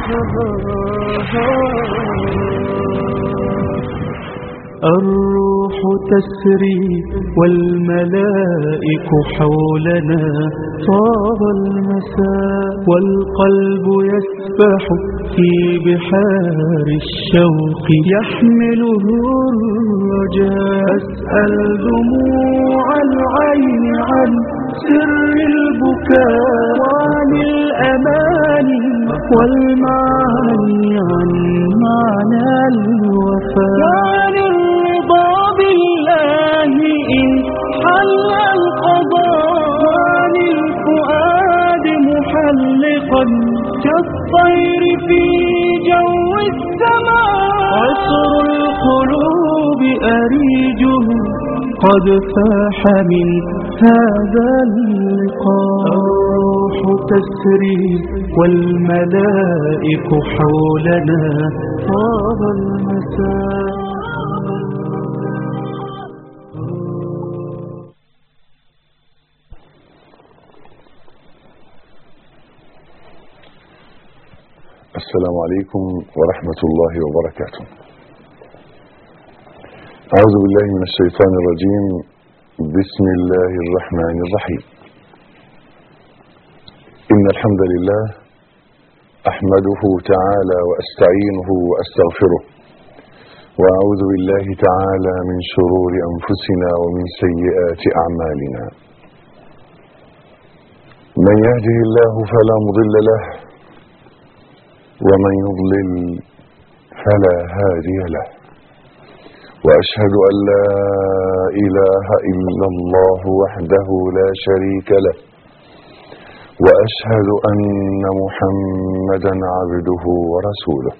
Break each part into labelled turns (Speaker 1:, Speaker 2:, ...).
Speaker 1: الروح تسري والملائك حولنا، طاب المساء والقلب يسبح في بحار الشوق، يحمله الرجاء. أسأل دموع العين عن سر البكاء، وعن الأماني والمعاني، عن معنى الوفاء، وعن الرضا بالله إن حل القضاء، وعن الفؤاد محلقا كالطير في جو السماء. عصر القلوب أريجه قد فاح من هذا اللقاء. الروح تسري والملائك حولنا، طاب المساء.
Speaker 2: السلام عليكم ورحمة الله وبركاته. أعوذ بالله من الشيطان الرجيم. بسم الله الرحمن الرحيم. إن الحمد لله أحمده تعالى وأستعينه وأستغفره، وأعوذ بالله تعالى من شرور أنفسنا ومن سيئات أعمالنا. من يهده الله فلا مضل له، ومن يضلل فلا هادي له. وأشهد أن لا إله إلا الله وحده لا شريك له، وأشهد أن محمدا عبده ورسوله.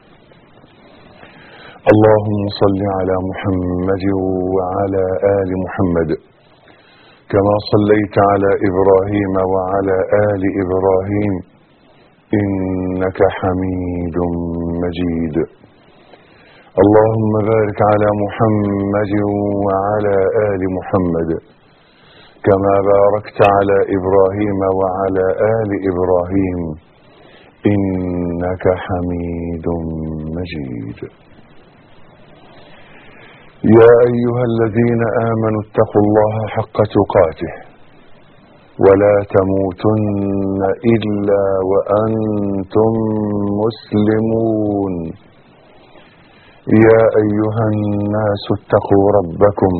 Speaker 2: اللهم صل على محمد وعلى آل محمد، كما صليت على إبراهيم وعلى آل إبراهيم إنك حميد مجيد. اللهم بارك على محمد وعلى آل محمد، كما باركت على إبراهيم وعلى آل إبراهيم إنك حميد مجيد. يا أيها الذين آمنوا اتقوا الله حق تقاته، ولا تموتن إلا وأنتم مسلمون. يا أيها الناس اتقوا ربكم،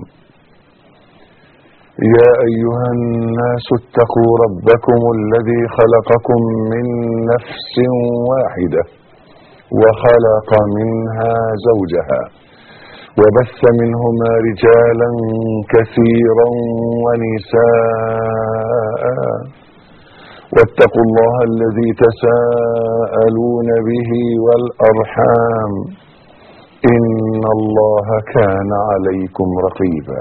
Speaker 2: يا أيها الناس اتقوا ربكم الذي خلقكم من نفس واحدة، وخلق منها زوجها، وبث منهما رجالا كثيرا ونساء. واتقوا الله الذي تساءلون به والأرحام، إن الله كان عليكم رقيبا.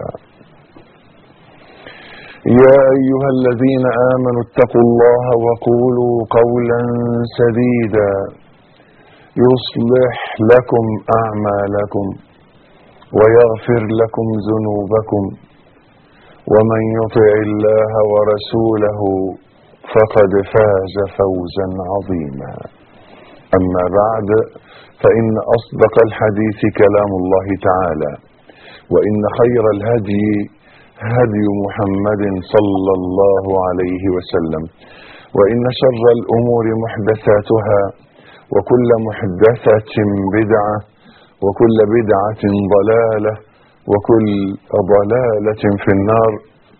Speaker 2: يا أيها الذين آمنوا اتقوا الله وقولوا قولا سديدا، يصلح لكم أعمالكم ويغفر لكم ذنوبكم، ومن يطع الله ورسوله فقد فاز فوزا عظيما. أما بعد، فإن أصدق الحديث كلام الله تعالى، وإن خير الهدي هدي محمد صلى الله عليه وسلم، وإن شر الأمور محدثاتها، وكل محدثة بدعة، وكل بدعة ضلالة، وكل ضلالة في النار.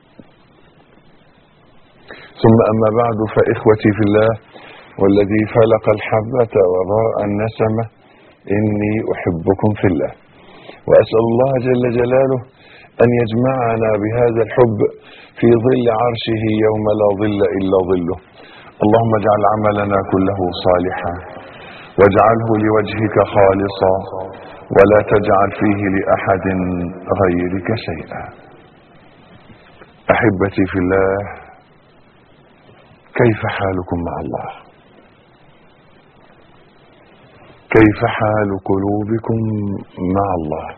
Speaker 2: ثم أما بعد، فإخوتي في الله، والذي فلق الحبة وبرأ النسمة، إني أحبكم في الله، وأسأل الله جل جلاله أن يجمعنا بهذا الحب في ظل عرشه يوم لا ظل إلا ظله. اللهم اجعل عملنا كله صالحا، واجعله لوجهك خالصا، ولا تجعل فيه لأحد غيرك شيئا. أحبتي في الله، كيف حالكم مع الله؟ كيف حال قلوبكم مع الله؟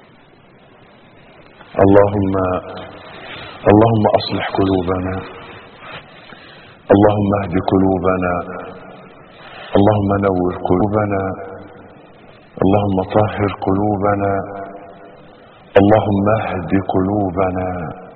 Speaker 2: اللهم أصلح قلوبنا، اللهم اهد قلوبنا، اللهم نور قلوبنا، اللهم طهر قلوبنا، اللهم اهد قلوبنا،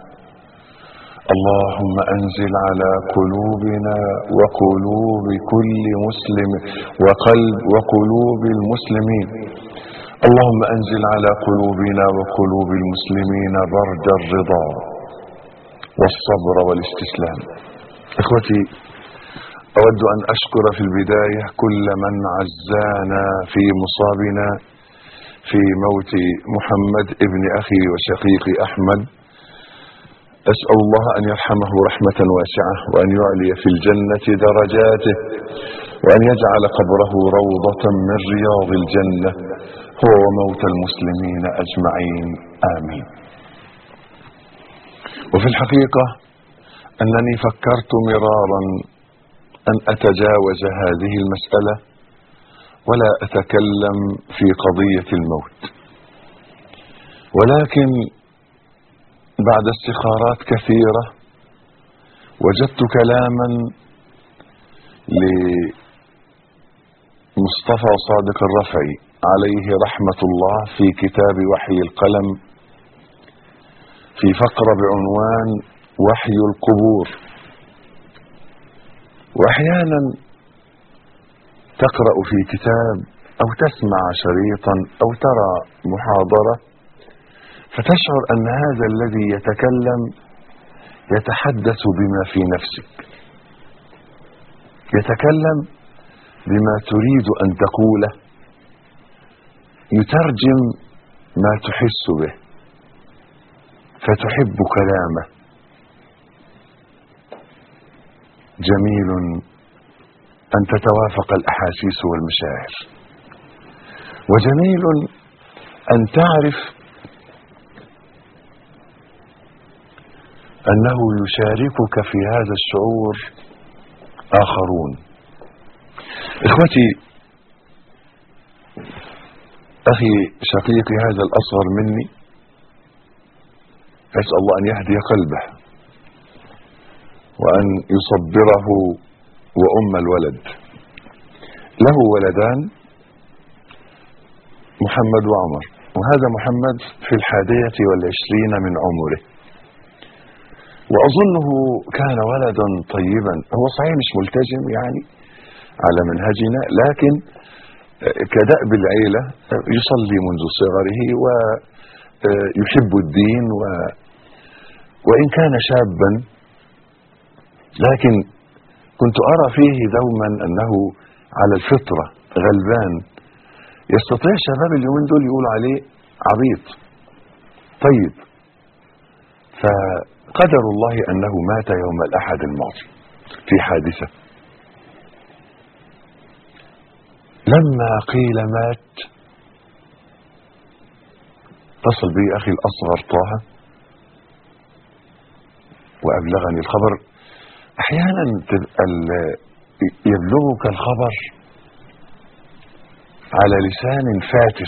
Speaker 2: اللهم انزل على قلوبنا وقلوب كل مسلم وقلوب المسلمين، اللهم انزل على قلوبنا وقلوب المسلمين برد الرضا والصبر والاستسلام. اخوتي، اود ان اشكر في البداية كل من عزانا في مصابنا في موت محمد ابن اخي وشقيقي احمد. اسأل الله ان يرحمه رحمة واسعة، وان يعلي في الجنة درجاته، وان يجعل قبره روضة من رياض الجنة، هو وموتى المسلمين اجمعين، امين. وفي الحقيقة انني فكرت مرارا ان اتجاوز هذه المسألة ولا اتكلم في قضية الموت، ولكن بعد استخارات كثيرة وجدت كلاما لمصطفى صادق الرفعي عليه رحمة الله في كتاب وحي القلم في فقرة بعنوان وحي القبور. واحيانا تقرأ في كتاب او تسمع شريطا او ترى محاضرة فتشعر ان هذا الذي يتكلم يتحدث بما في نفسك، يتكلم بما تريد ان تقوله، يترجم ما تحس به فتحب كلامه. جميل ان تتوافق الاحاسيس والمشاعر، وجميل ان تعرف انه يشاركك في هذا الشعور اخرون. اخوتي، اخي شقيقي هذا الاصغر مني اسأل الله ان يهدي قلبه وان يصبره وام الولد. له ولدان محمد وعمر، وهذا محمد في 21 من عمره، واظنه كان ولدا طيبا. هو صحيح مش ملتزم يعني على منهجنا، لكن كدأب العيلة يصلي منذ صغره ويحب الدين، وإن كان شابا لكن كنت أرى فيه دوما أنه على الفطرة غلبان، يستطيع شباب اليومين دول يقولوا عليه عبيط. طيب، فقدر الله أنه مات يوم الأحد الماضي في حادثة. لما قيل مات اتصل بي أخي الأصغر طه وأبلغني الخبر. أحيانا يبلغك الخبر على لسان فاتر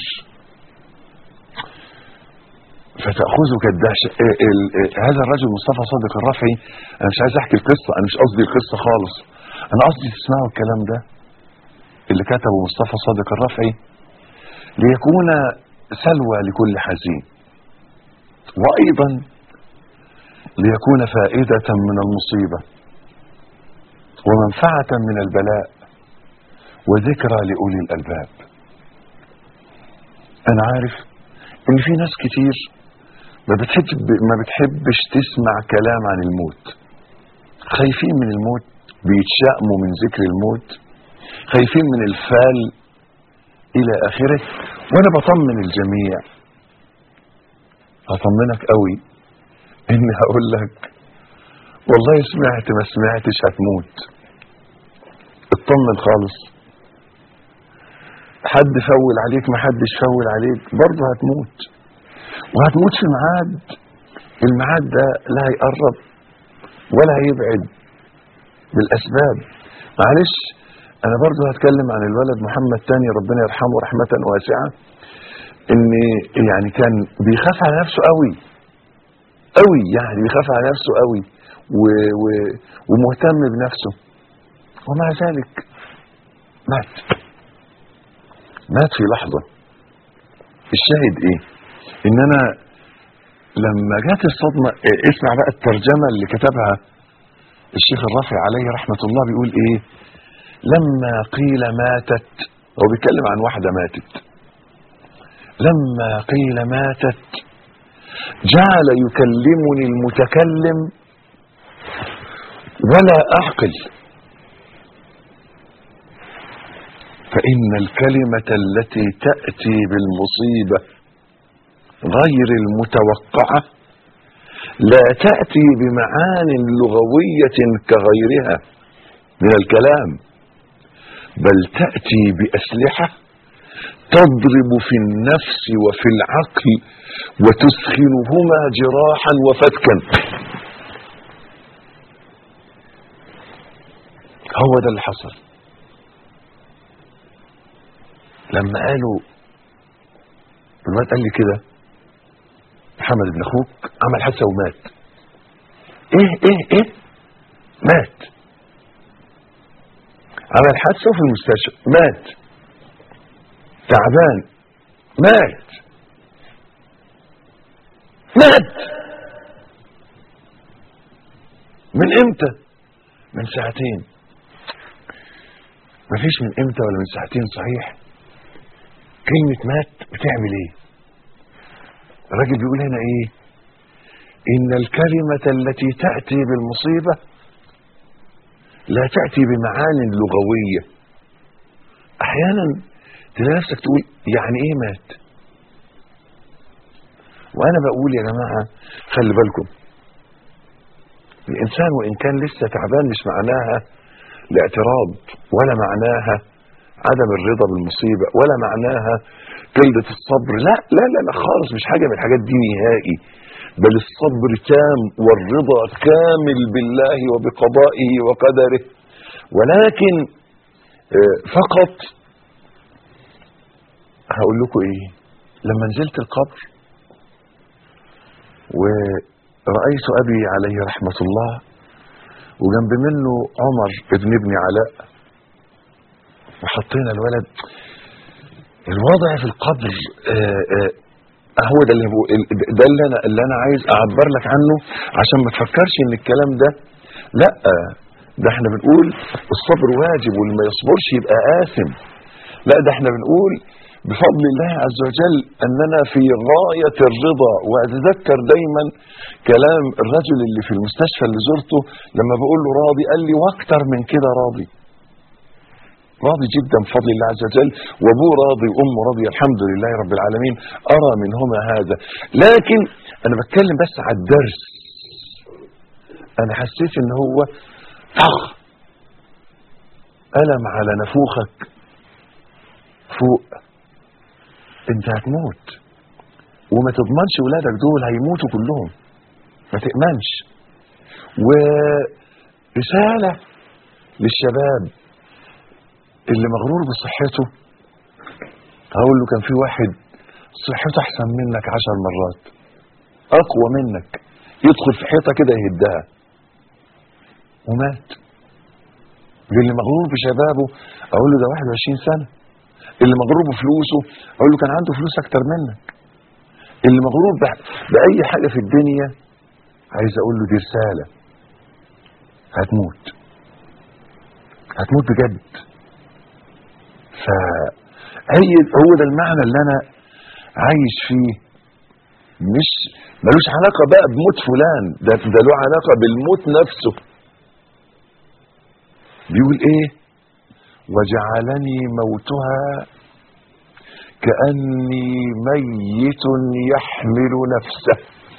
Speaker 2: فتأخذك الدهشة. هذا الرجل مصطفى صادق الرفعي، أنا مش عايز أحكي القصة، أنا مش قصدي القصة خالص، أنا قصدي تسمعوا الكلام ده اللي كتبه مصطفى صادق الرفعي ليكون سلوى لكل حزين، وأيضا ليكون فائدة من المصيبة ومنفعة من البلاء وذكرى لأولي الألباب. أنا عارف إن في ناس كتير ما بتحبش تسمع كلام عن الموت، خايفين من الموت، بيتشائموا من ذكر الموت، خايفين من الفال إلى آخره. وأنا بطمن الجميع، هطمنك قوي إني هقول لك والله سمعت ما سمعتش هتموت، اطمن خالص. حد فول عليك ما حدش فول عليك، برضه هتموت، وهتموت في ميعاد. الميعاد ده لا هيقرب ولا هيبعد بالأسباب. معلش أنا برضه هتكلم عن الولد محمد تاني ربنا يرحمه رحمة واسعة، إن يعني كان بيخاف على نفسه قوي قوي، يعني بيخاف على نفسه قوي ومهتم بنفسه، ومع ذلك مات في لحظة. الشاهد ايه؟ ان انا لما جات الصدمة، اسمع بقى الترجمة اللي كتبها الشيخ الرافعي عليه رحمة الله، بيقول ايه؟ لما قيل ماتت، هو بيتكلم عن واحدة ماتت، لما قيل ماتت جعل يكلمني المتكلم ولا أعقل، فإن الكلمة التي تأتي بالمصيبة غير المتوقعة لا تأتي بمعان لغوية كغيرها من الكلام، بل تأتي بأسلحة تضرب في النفس وفي العقل وتسخنهما جراحا وفتكا. هو ده اللي حصل لما قالوا الواد قال لي كده محمد ابن اخوك عمل حادثه ومات. ايه مات، عمل حادثه في المستشفى، مات، تعبان، مات من امتى؟ من ساعتين. مفيش من امتى ولا من ساعتين، صحيح. كلمة مات بتعمل ايه؟ الراجل بيقول هنا ايه؟ ان الكلمة التي تأتي بالمصيبة لا تأتي بمعان لغوية. احيانا تلاقي نفسك تقول يعني ايه مات؟ وانا بقول يا جماعة خلي بالكم، الانسان وان كان لسه تعبان مش معناها الاعتراض، ولا معناها عدم الرضا بالمصيبة، ولا معناها قلة الصبر، لا لا لا لا خالص، مش حاجة من الحاجات دي نهائي، بل الصبر تام والرضا كامل بالله وبقضائه وقدره. ولكن فقط هقول لكم ايه، لما نزلت القبر ورأيت أبي عليه رحمة الله وجنب منه عمر ابن علاء وحطينا الولد، الوضع في القبر هو ده اللي انا عايز اعبر لك عنه، عشان ما تفكرش ان الكلام ده لا، ده احنا بنقول الصبر واجب واللي ما يصبرش يبقى آثم. لا، ده احنا بنقول بفضل الله عز وجل اننا في غاية الرضا. واتذكر دايما كلام الرجل اللي في المستشفى اللي زرته لما بقول له راضي، قال لي واكتر من كده راضي جدا بفضل الله عز وجل، وابوه راضي وامه راضيه الحمد لله رب العالمين، ارى منهما هذا. لكن انا بتكلم بس على الدرس. انا حسيت ان هو ألم على نفوخك فوق، انت هتموت وما تضمنش ولادك دول هيموتوا كلهم، ما تأمنش. ورسالة للشباب اللي مغرور بصحته، هقول له كان في واحد صحته احسن منك 10 مرات، اقوى منك، يدخل في حيطة كده يهدها ومات. اللي مغرور بشبابه اقول له ده 21 سنة. اللي مغرور بفلوسه اقول له كان عنده فلوس اكتر منك. اللي مغرور باي حاجة في الدنيا عايز اقول له دي رسالة، هتموت بجد. هو ده المعنى اللي انا عايش فيه، مش ملوش علاقة بقى بموت فلان، ده له علاقة بالموت نفسه. بيقول ايه؟ وجعلني موتها كأني ميت يحمل نفسه،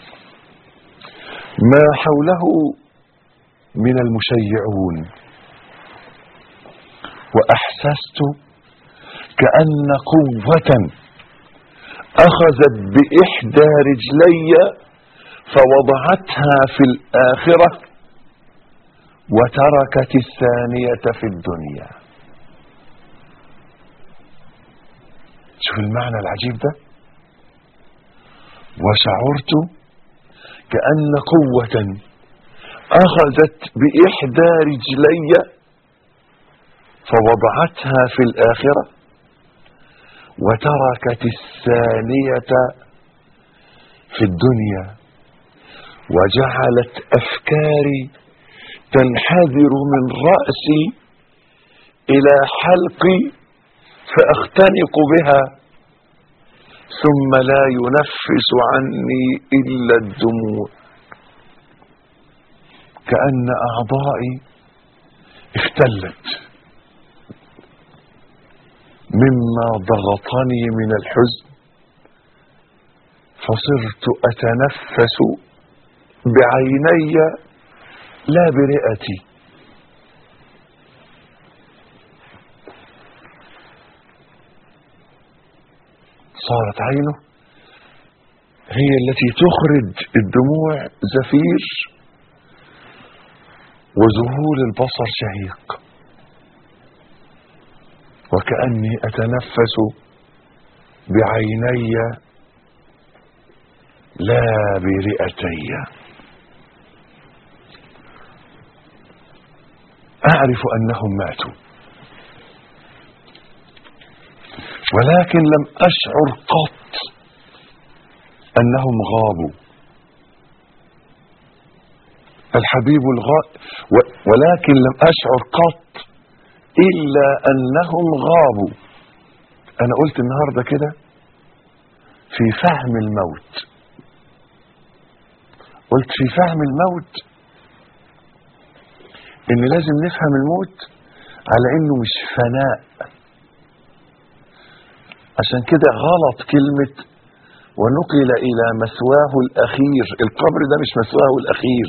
Speaker 2: ما حوله من المشيعون، وأحسست كأن قوة أخذت بإحدى رجلي فوضعتها في الآخرة وتركت الثانية في الدنيا. شوف المعنى العجيب ده. وشعرت كأن قوة أخذت بإحدى رجلي فوضعتها في الآخرة وتركت الثانية في الدنيا، وجعلت أفكاري تنحدر من رأسي إلى حلقي فأختنق بها، ثم لا ينفس عني إلا الدموع، كأن أعضائي اختلت مما ضغطني من الحزن، فصرت أتنفس بعيني لا برئتي. صارت عينه هي التي تخرج الدموع زفير، وذهول البصر شهيق، وكأني أتنفس بعيني لا برئتي. أعرف أنهم ماتوا، ولكن لم أشعر قط أنهم غابوا. الحبيب ولكن لم أشعر قط إلا أنهم غابوا. أنا قلت النهاردة كده في فهم الموت، قلت في فهم الموت إن لازم نفهم الموت على إنه مش فناء. عشان كده غلط كلمة ونقل إلى مثواه الأخير. القبر ده مش مثواه الأخير،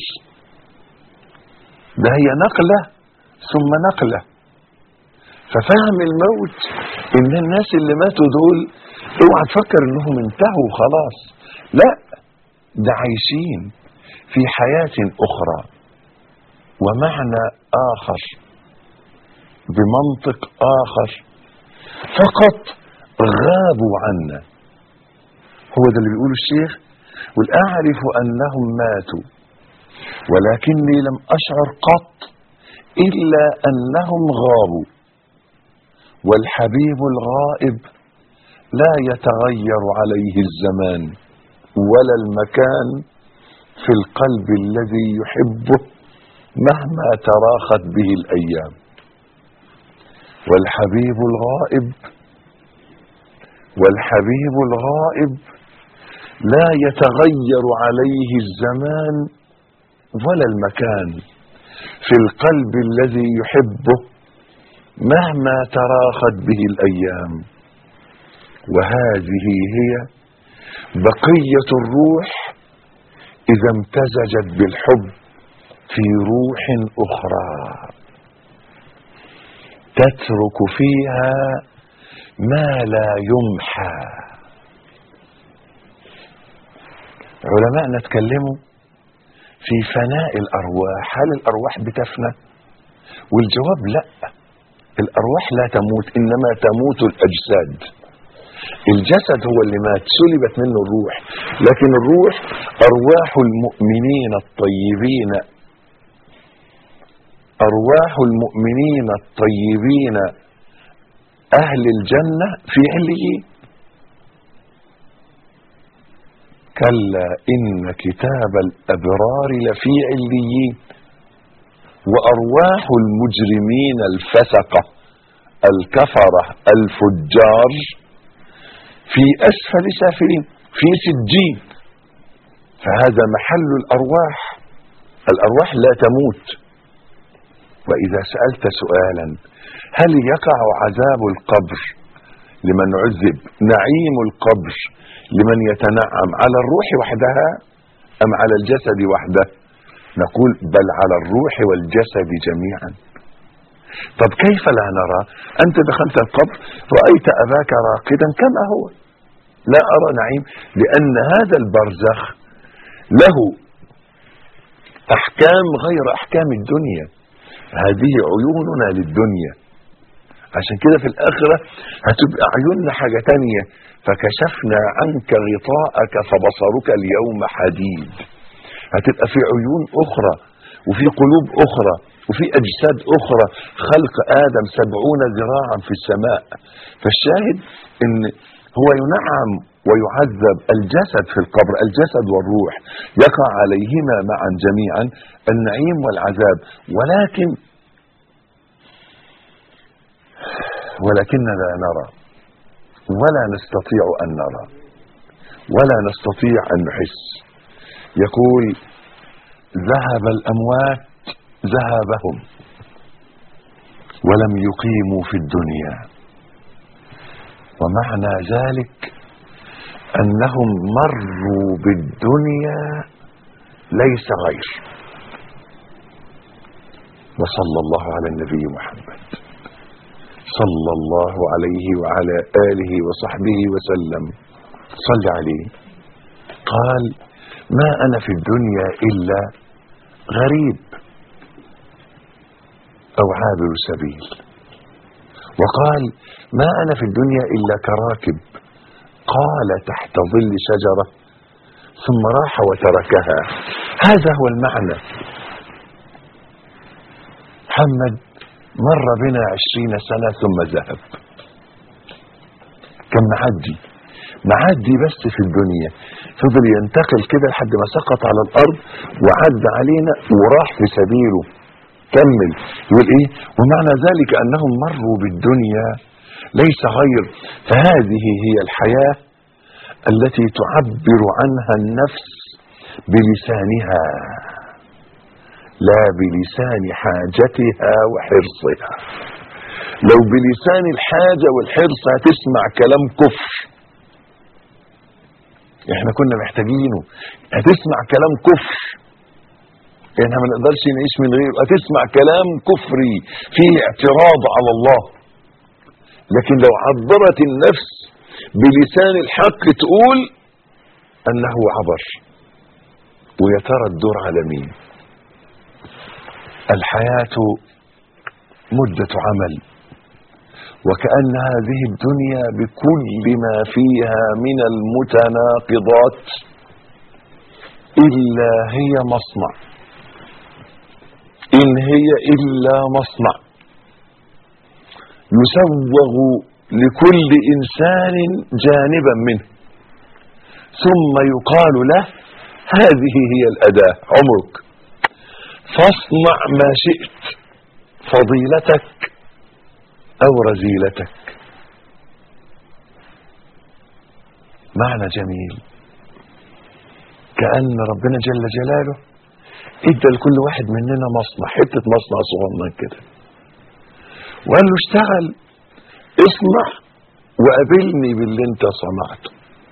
Speaker 2: ده هي نقلة ثم نقلة. ففهم الموت إن الناس اللي ماتوا دول اوعى تفكر إنهم انتهوا خلاص، لا، ده عايشين في حياة أخرى ومعنى آخر بمنطق آخر، فقط غابوا عنا. هو ده اللي بيقوله الشيخ، والأعرف أنهم ماتوا ولكني لم أشعر قط إلا أنهم غابوا. والحبيب الغائب لا يتغير عليه الزمان ولا المكان في القلب الذي يحبه مهما تراخت به الأيام. والحبيب الغائب لا يتغير عليه الزمان ولا المكان في القلب الذي يحبه مهما تراخت به الأيام. وهذه هي بقية الروح إذا امتزجت بالحب في روح أخرى تترك فيها ما لا يمحى. علماءنا اتكلموا في فناء الأرواح. هل الأرواح بتفنى؟ والجواب لا، الأرواح لا تموت، إنما تموت الأجساد. الجسد هو اللي مات، سلبت منه الروح، لكن الروح أرواح المؤمنين الطيبين، أرواح المؤمنين الطيبين أهل الجنة في عليين. كلا إن كتاب الأبرار لفي عليين. وأرواح المجرمين الفسقة الكفرة الفجار في أسفل سافلين في سجين. فهذا محل الأرواح. الأرواح لا تموت. وإذا سألت سؤالا هل يقع عذاب القبر لمن عذب، نعيم القبر لمن يتنعم، على الروح وحدها أم على الجسد وحده؟ نقول بل على الروح والجسد جميعا. طب كيف لا نرى؟ أنت دخلت القبر رأيت أباك راقدا كما هو، لا أرى نعيم، لأن هذا البرزخ له أحكام غير أحكام الدنيا. هذه عيوننا للدنيا، عشان كده في الآخرة هتبقى عيوننا حاجة تانية. فكشفنا عنك غطاءك فبصرك اليوم حديد. هتبقى في عيون أخرى، وفي قلوب أخرى وفي أجساد أخرى. خلق آدم 70 ذراعا في السماء. فالشاهد إن هو ينعم ويعذب الجسد في القبر، الجسد والروح يقع عليهما معا جميعا النعيم والعذاب. ولكننا لا نرى ولا نستطيع أن نرى ولا نستطيع أن نحس. يقول ذهب الأموات ذهابهم ولم يقيموا في الدنيا، ومعنى ذلك أنهم مروا بالدنيا ليس غير. وصلى الله على النبي محمد صلى الله عليه وعلى آله وصحبه وسلم. صل عليه. قال ما أنا في الدنيا إلا غريب أو عابر سبيل. وقال ما أنا في الدنيا إلا كراكب قال تحت ظل شجرة ثم راح وتركها. هذا هو المعنى. محمد مر بنا 20 سنة ثم ذهب. كان معدي بس في الدنيا، فضل ينتقل كده لحد ما سقط على الأرض وعد علينا وراح في سبيله. كمل يقول ايه؟ ومعنى ذلك أنهم مروا بالدنيا ليس غير. فهذه هي الحياة التي تعبر عنها النفس بلسانها لا بلسان حاجتها وحرصها. لو بلسان الحاجة والحرص هتسمع كلام كفر، احنا كنا محتاجينه. هتسمع كلام كفر، احنا ما نقدرش نعيش من غيره. هتسمع كلام كفري فيه اعتراض على الله. لكن لو عبرت النفس بلسان الحق تقول انه عبر. ويا ترى الدور على مين؟ الحياة مدة عمل، وكأن هذه الدنيا بكل ما فيها من المتناقضات إلا هي مصنع، إن هي إلا مصنع يسوغ لكل إنسان جانبا منه، ثم يقال له هذه هي الأداة عمرك، فاصنع ما شئت، فضيلتك أو رذيلتك. معنى جميل. كأن ربنا جل جلاله ادى لكل واحد مننا مصنع، حتة مصنع صغنن كده، وقال له اشتغل، اصنع وقابلني باللي انت صنعته.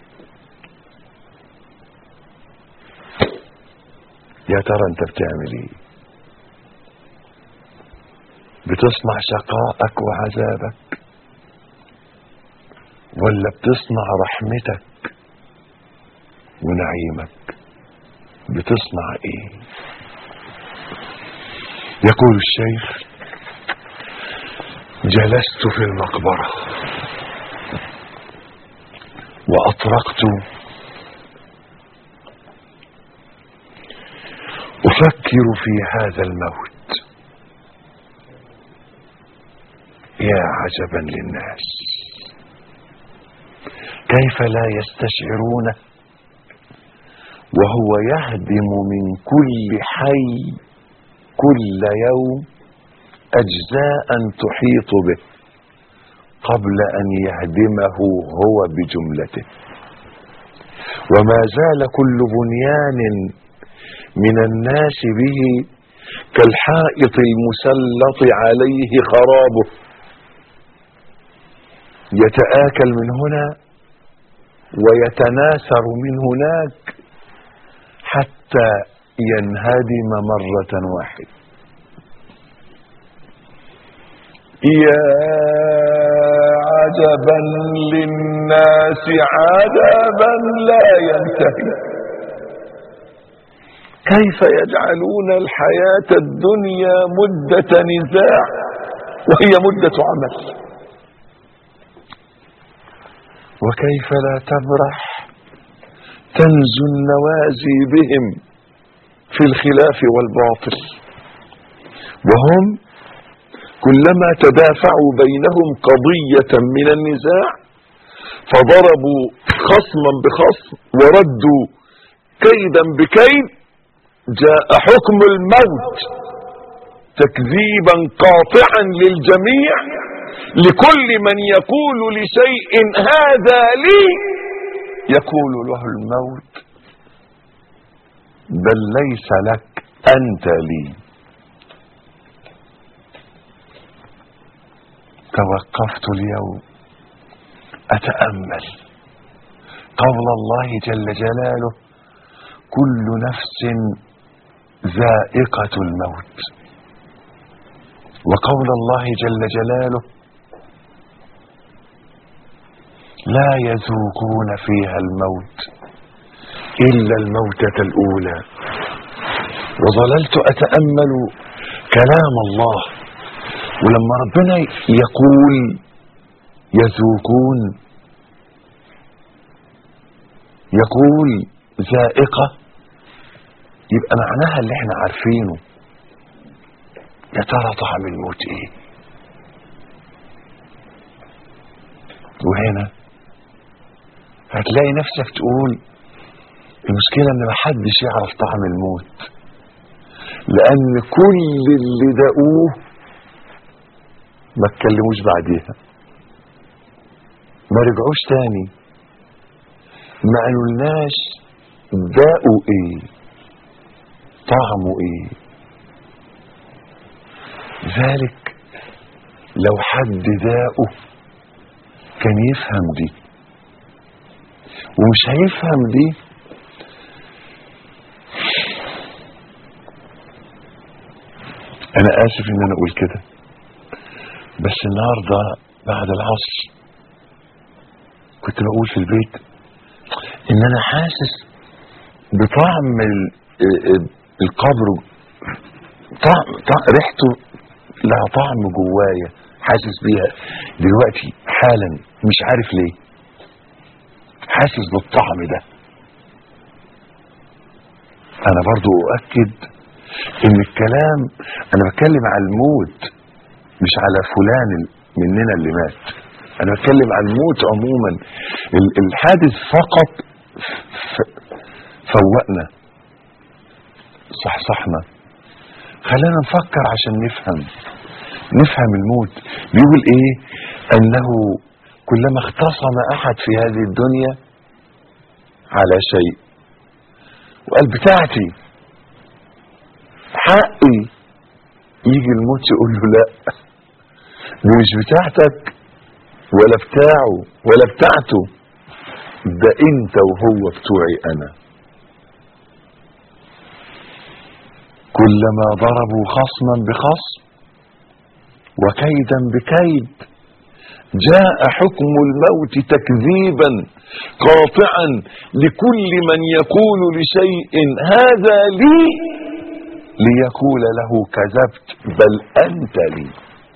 Speaker 2: يا ترى انت بتعمل ايه؟ بتصنع شقائك وعذابك ولا بتصنع رحمتك ونعيمك؟ بتصنع ايه؟ يقول الشيخ جلست في المقبرة وأطرقت أفكر في هذا الموت. يا عجبا للناس كيف لا يستشعرونه وهو يهدم من كل حي كل يوم أجزاء تحيط به قبل أن يهدمه هو بجملته. وما زال كل بنيان من الناس به كالحائط المسلط عليه خرابه، يتآكل من هنا ويتناثر من هناك حتى ينهدم مرة واحدة. يا عجبا للناس عذابا لا ينتهي، كيف يجعلون الحياة الدنيا مدة نزاع وهي مدة عمل، وكيف لا تبرح تنزو النوازي بهم في الخلاف والباطل. وهم كلما تدافعوا بينهم قضية من النزاع فضربوا خصما بخصم وردوا كيدا بكيد جاء حكم الموت تكذيبا قاطعا للجميع لكل من يقول لشيء هذا لي يقول له الموت بل ليس لك أنت لي. توقفت اليوم أتأمل قول الله جل جلاله كل نفس ذائقة الموت، وقول الله جل جلاله لا يذوقون فيها الموت إلا الموتة الأولى. وظللت أتأمل كلام الله، ولما ربنا يقول يذوقون يقول ذائقة يبقى معناها اللي احنا عارفينه. يا ترى طعم الموت ايه؟ وهنا هتلاقي نفسك تقول المشكلة ان محدش يعرف طعم الموت، لان كل اللي دقوه ما اتكلموش بعديها، ما رجعوش تاني، ما قالولناش داقوا ايه، طعمه ايه. ذلك لو حد داقه كان يفهم دي، ومش هيفهم دي انا اسف ان انا اقول كده، بس النهارده بعد العصر كنت بقول في البيت ان انا حاسس بطعم القبر، طعم ريحته لها طعم جوايا، حاسس بيها دلوقتي حالا مش عارف ليه، حاسس بالطعم ده. انا برضو اؤكد ان الكلام انا بتكلم على الموت مش على فلان مننا اللي مات، انا بتكلم على الموت عموما. الحادث فقط فوقنا صحصحنا، خلينا نفكر عشان نفهم الموت بيقول ايه. انه كلما اختصم احد في هذه الدنيا على شيء وقال بتاعتي حقي، يجي الموت يقول له لا، دي مش بتاعتك ولا بتاعه ولا بتاعته، ده انت وهو بتوعي انا. كلما ضربوا خصما بخصم وكيدا بكيد جاء حكم الموت تكذيبا قاطعا لكل من يقول لشيء هذا لي ليقول له كذبت بل أنت لي.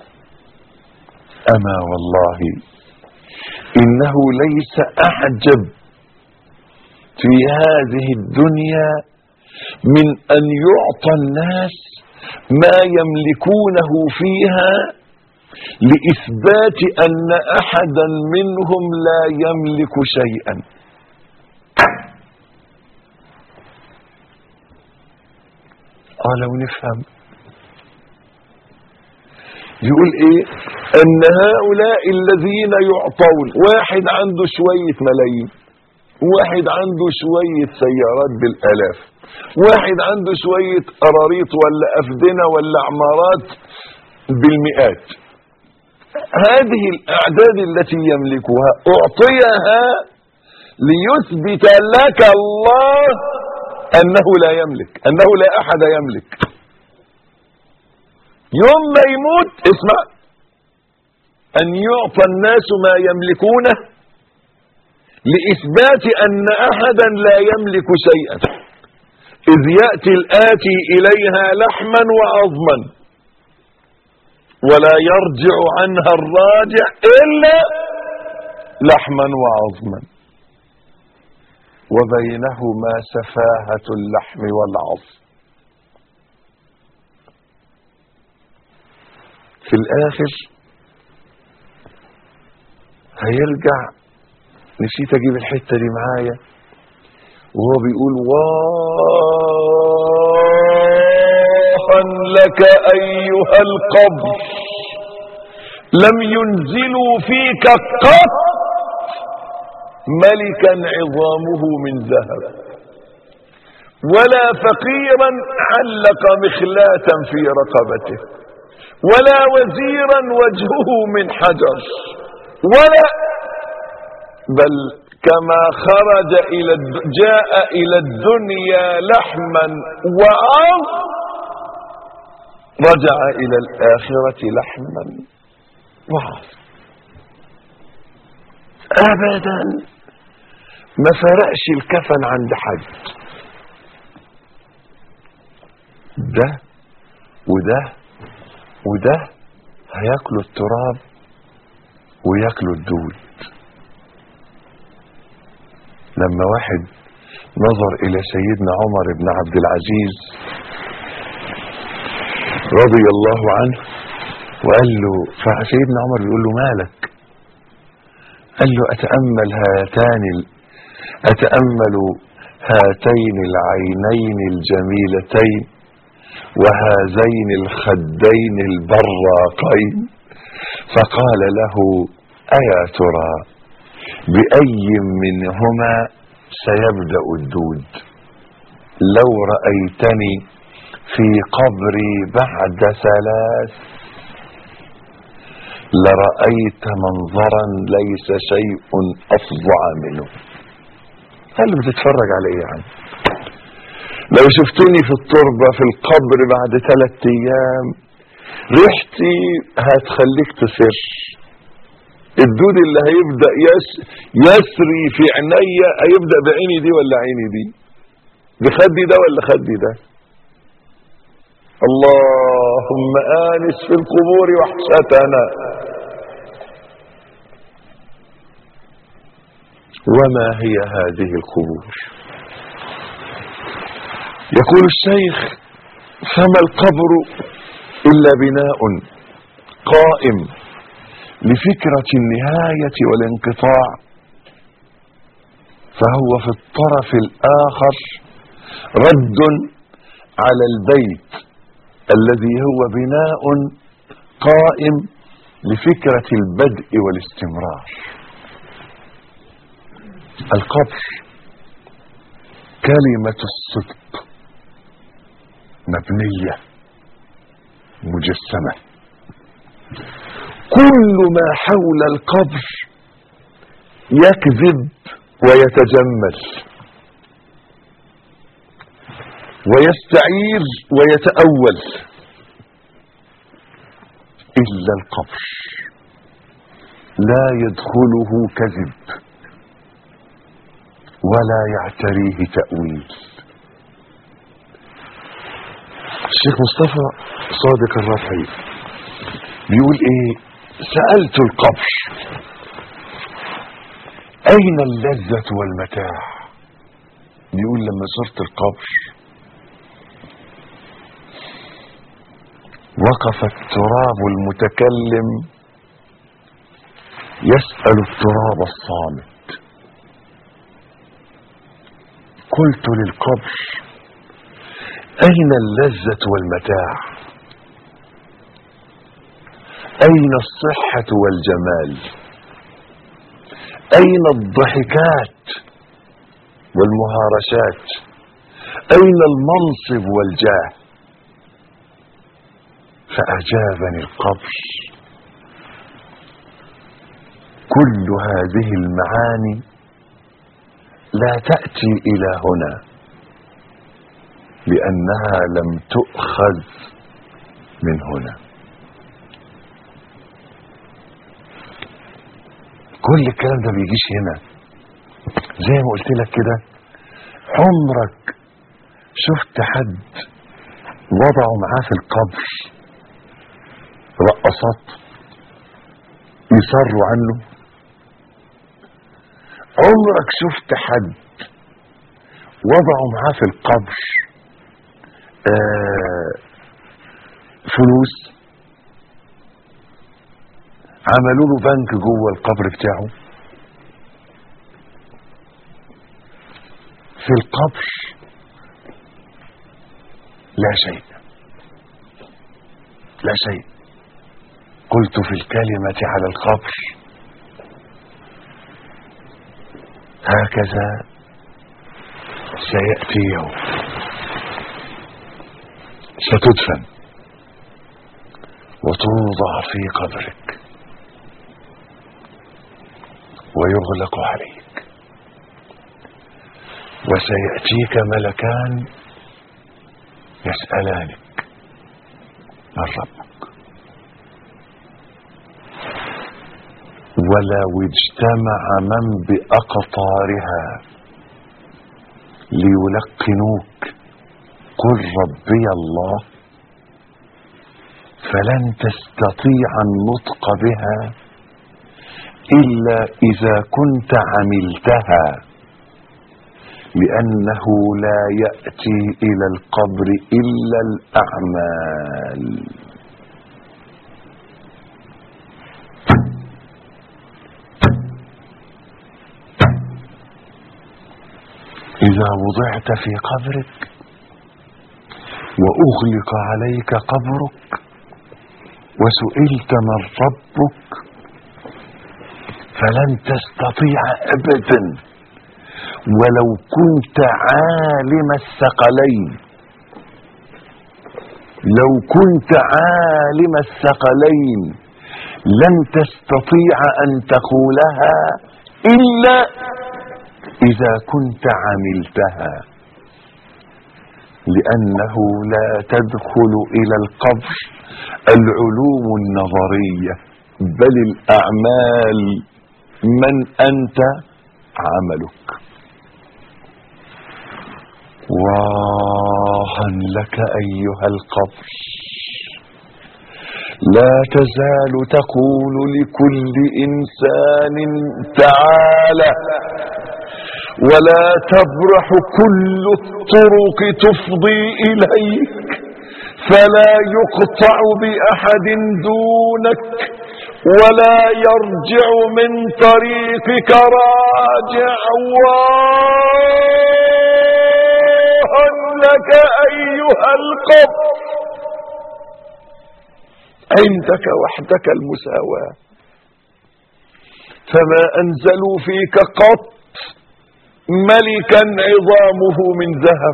Speaker 2: أما والله إنه ليس أعجب في هذه الدنيا من أن يعطى الناس ما يملكونه فيها لإثبات أن أحدا منهم لا يملك شيئا. لو نفهم يقول ايه، ان هؤلاء الذين يعطون، واحد عنده شوية ملايين، واحد عنده شوية سيارات بالالاف، واحد عنده شوية قراريط ولا افدنة ولا عمارات بالمئات، هذه الاعداد التي يملكها اعطيها ليثبت لك الله انه لا يملك، انه لا احد يملك. يوم ما يموت اسمع، ان يعطى الناس ما يملكونه لاثبات ان احدا لا يملك شيئا، اذ يأتي الآتي اليها لحما وعظما ولا يرجع عنها الراجع الا لحما وعظما، وبينهما سفاهة اللحم والعظم. في الاخر هيرجع. نسيت اجيب الحتة دي معايا، وهو بيقول واها لك ايها القبر لم ينزلوا فيك قط ملكا عظامه من ذهب ولا فقيرا علق مخلاة في رقبته ولا وزيرا وجهه من حجر ولا بل كما خرج جاء إلى الدنيا لحما وعظ رجع إلى الآخرة لحما وعظ. أبدا ما فرقش الكفن عند حد. ده وده وده هياكلوا التراب وياكلوا الدود. لما واحد نظر الى سيدنا عمر بن عبد العزيز رضي الله عنه وقال له، فسيدنا عمر بيقول له مالك؟ قال له أتأمل هاتين العينين الجميلتين وهذين الخدين البراقين. فقال له أيا ترى بأي منهما سيبدأ الدود؟ لو رأيتني في قبري بعد 3 لرأيت منظرا ليس شيء أفظع منه. قال له بتتفرج على ايه يعني؟ لو شفتني في التربة في القبر بعد 3 أيام ريحتي هتخليك تسر. الدود اللي هيبدأ يسري في عينيا هيبدأ بعيني دي ولا عيني دي، بخدي ده ولا خدي ده. اللهم آنس في القبور وحشتنا. وما هي هذه القبور؟ يقول الشيخ فما القبر إلا بناء قائم لفكرة النهاية والانقطاع، فهو في الطرف الآخر رد على البيت الذي هو بناء قائم لفكرة البدء والاستمرار. القبر كلمة الصدق مبنية مجسمة. كل ما حول القبر يكذب ويتجمل ويستعير ويتأول إلا القبر لا يدخله كذب ولا يعتريه تأويل. الشيخ مصطفى صادق الرافعي بيقول ايه؟ سألت القبر اين اللذة والمتاع؟ بيقول لما زرت القبر وقف التراب المتكلم يسأل التراب الصامت. قلت للقبر اين اللذة والمتاع؟ اين الصحة والجمال؟ اين الضحكات والمهارشات؟ اين المنصب والجاه؟ فاجابني القبر كل هذه المعاني لا تأتي الى هنا لانها لم تؤخذ من هنا. كل الكلام ده بيجيش هنا. زي ما قلت لك كده، عمرك شفت حد وضعوا معاه في القبر رقصات يصروا عنه؟ عمرك شفت حد وضعوا معاه في القبر فلوس عملوا له بنك جوه القبر بتاعه. في القبر لا شيء، لا شيء. قلت في الكلمة على القبر هكذا سيأتي يوم ستدفن وتوضع في قبرك ويغلق عليك، وسيأتيك ملكان يسألانك من ربك. ولو اجتمع من بأقطارها ليلقنوك قل ربي الله فلن تستطيع النطق بها إلا إذا كنت عملتها، لأنه لا يأتي إلى القبر إلا الأعمال. إذا وضعت في قبرك وأغلق عليك قبرك وسئلت من ربك فلن تستطيع أبدا ولو كنت عالم الثقلين، لو كنت عالم الثقلين لن تستطيع أن تقولها إلا إذا كنت عملتها، لأنه لا تدخل إلى القبر العلوم النظرية بل الأعمال. من أنت؟ عملك. واها لك أيها القبر، لا تزال تقول لكل إنسان تعالى، ولا تبرح كل الطرق تفضي إليك، فلا يقطع بأحد دونك ولا يرجع من طريقك راجع. واها لك أيها القبر، عندك وحدك المساواة، فما أنزلوا فيك قط ملكا عظامه من ذهب،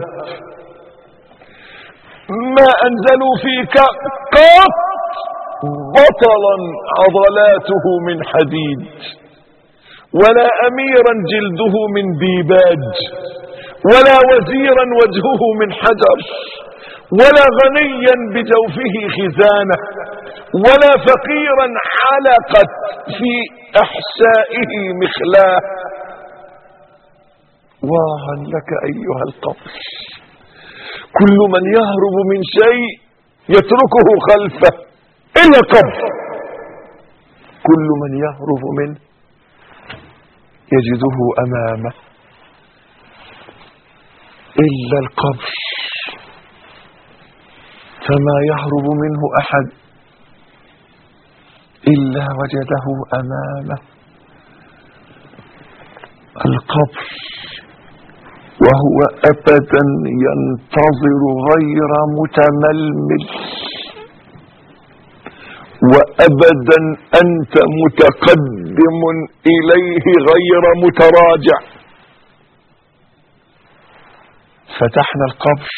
Speaker 2: ما أنزلوا فيك قط بطلا عضلاته من حديد، ولا أميرا جلده من ديباج، ولا وزيرا وجهه من حجر، ولا غنيا بجوفه خزانة، ولا فقيرا علقت في أحشائه مخلاه. واها لك أيها القبر، كل من يهرب من شيء يتركه خلفه إلا القبر، كل من يهرب منه يجده أمامه إلا القبر، فما يهرب منه أحد إلا وجده أمامه القبر، وهو أبدا ينتظر غير متململ، وأبدا أنت متقدم إليه غير متراجع. فتحنا القبر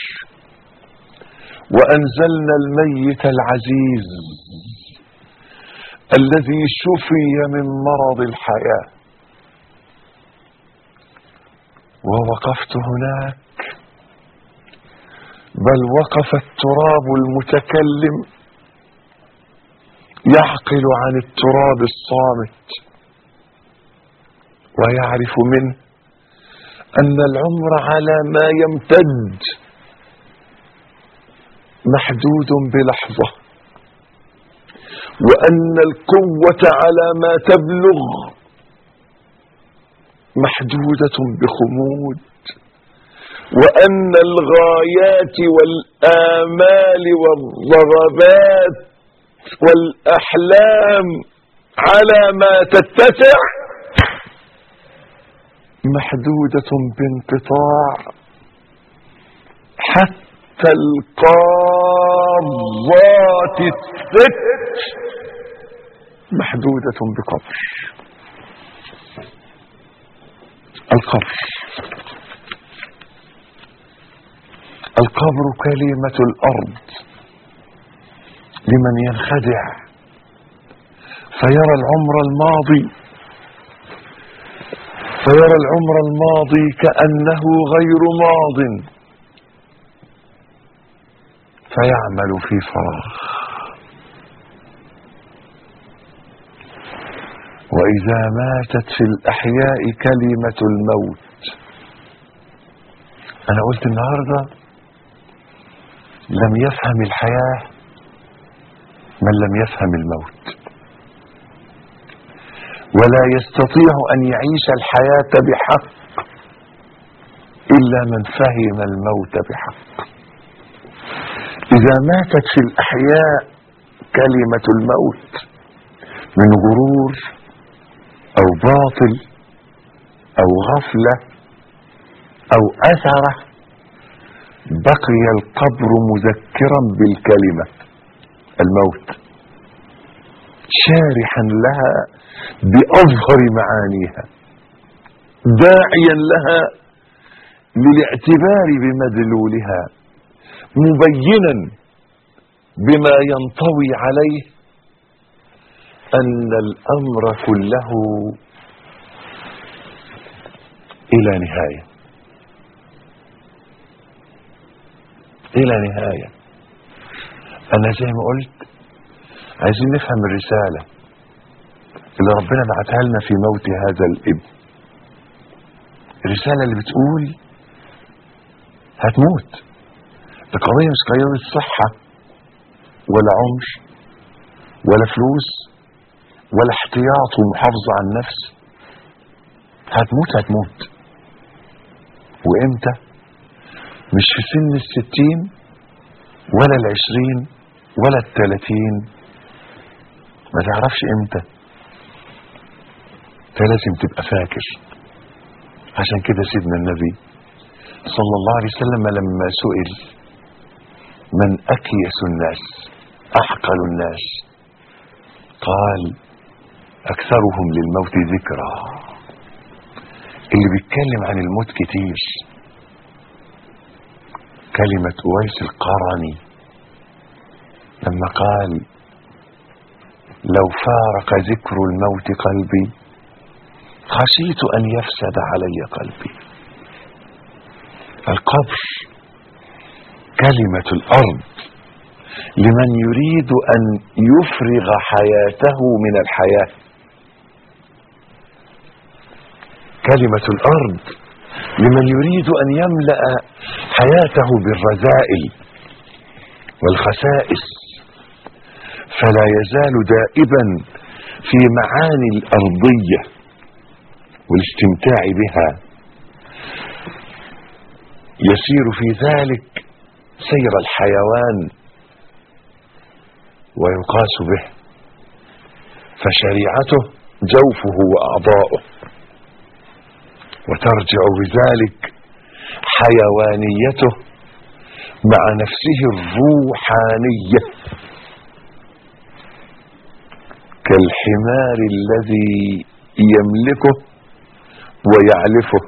Speaker 2: وأنزلنا الميت العزيز الذي شفي من مرض الحياة، ووقفت هناك، بل وقف التراب المتكلم يعقل عن التراب الصامت ويعرف منه أن العمر على ما يمتد محدود بلحظة، وأن القوة على ما تبلغ محدودة بخمود، وأن الغايات والآمال والرغبات والأحلام على ما تتسع محدودة بانقطاع، حتى القارات الست محدودة بقبر. القبر كلمة الأرض لمن ينخدع فيرى العمر الماضي كأنه غير ماض، فيعمل في فراغ. وإذا ماتت في الأحياء كلمة الموت. أنا قلت النهاردة لم يفهم الحياة من لم يفهم الموت، ولا يستطيع أن يعيش الحياة بحق إلا من فهم الموت بحق. إذا ماتت في الأحياء كلمة الموت من غرور أو باطل أو غفلة أو أثرة، بقي القبر مذكرا بالكلمة الموت، شارحا لها بأظهر معانيها، داعيا لها للاعتبار بمدلولها، مبينا بما ينطوي عليه أن الأمر كله إلى نهاية. أنا زي ما قلت عايزين نفهم الرسالة اللي ربنا بعتها لنا في موت هذا الابن. الرسالة اللي بتقول هتموت. القضية مش قضية صحة ولا عمر ولا فلوس ولا احتياط ومحافظة على النفس. هتموت. وامتى؟ مش في سن 60 ولا 20 ولا 30، ما تعرفش امتى. فلازم تبقى فاكر. عشان كده سيدنا النبي صلى الله عليه وسلم لما سئل من أكيس الناس أحقل الناس، قال أكثرهم للموت ذكرى. اللي بيتكلم عن الموت كتير. كلمة أويس القرني لما قال لو فارق ذكر الموت قلبي خشيت أن يفسد علي قلبي. القبر كلمة الأرض لمن يريد أن يفرغ حياته من الحياة. كلمة الأرض لمن يريد أن يملأ حياته بالرذائل والخسائس، فلا يزال دائبا في معاني الأرضية والاستمتاع بها، يسير في ذلك سير الحيوان ويقاس به. فشريعته جوفه وأعضاؤه، وترجع بذلك حيوانيته مع نفسه الروحانية، كالحمار الذي يملكه ويعلفه.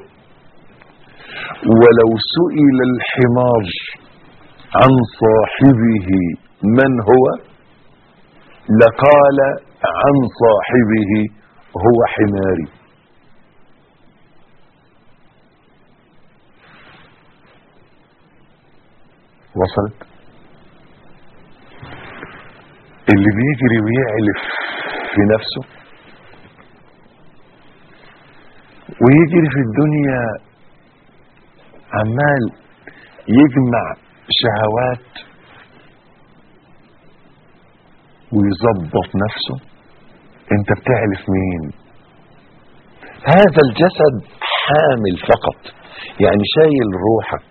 Speaker 2: ولو سئل الحمار عن صاحبه من هو لقال عن صاحبه هو حماري. وصلت؟ اللي بيجري ويعلف في نفسه ويجري في الدنيا عمال يجمع شهوات ويظبط نفسه، انت بتعلف مين؟ هذا الجسد حامل فقط، يعني شايل روحك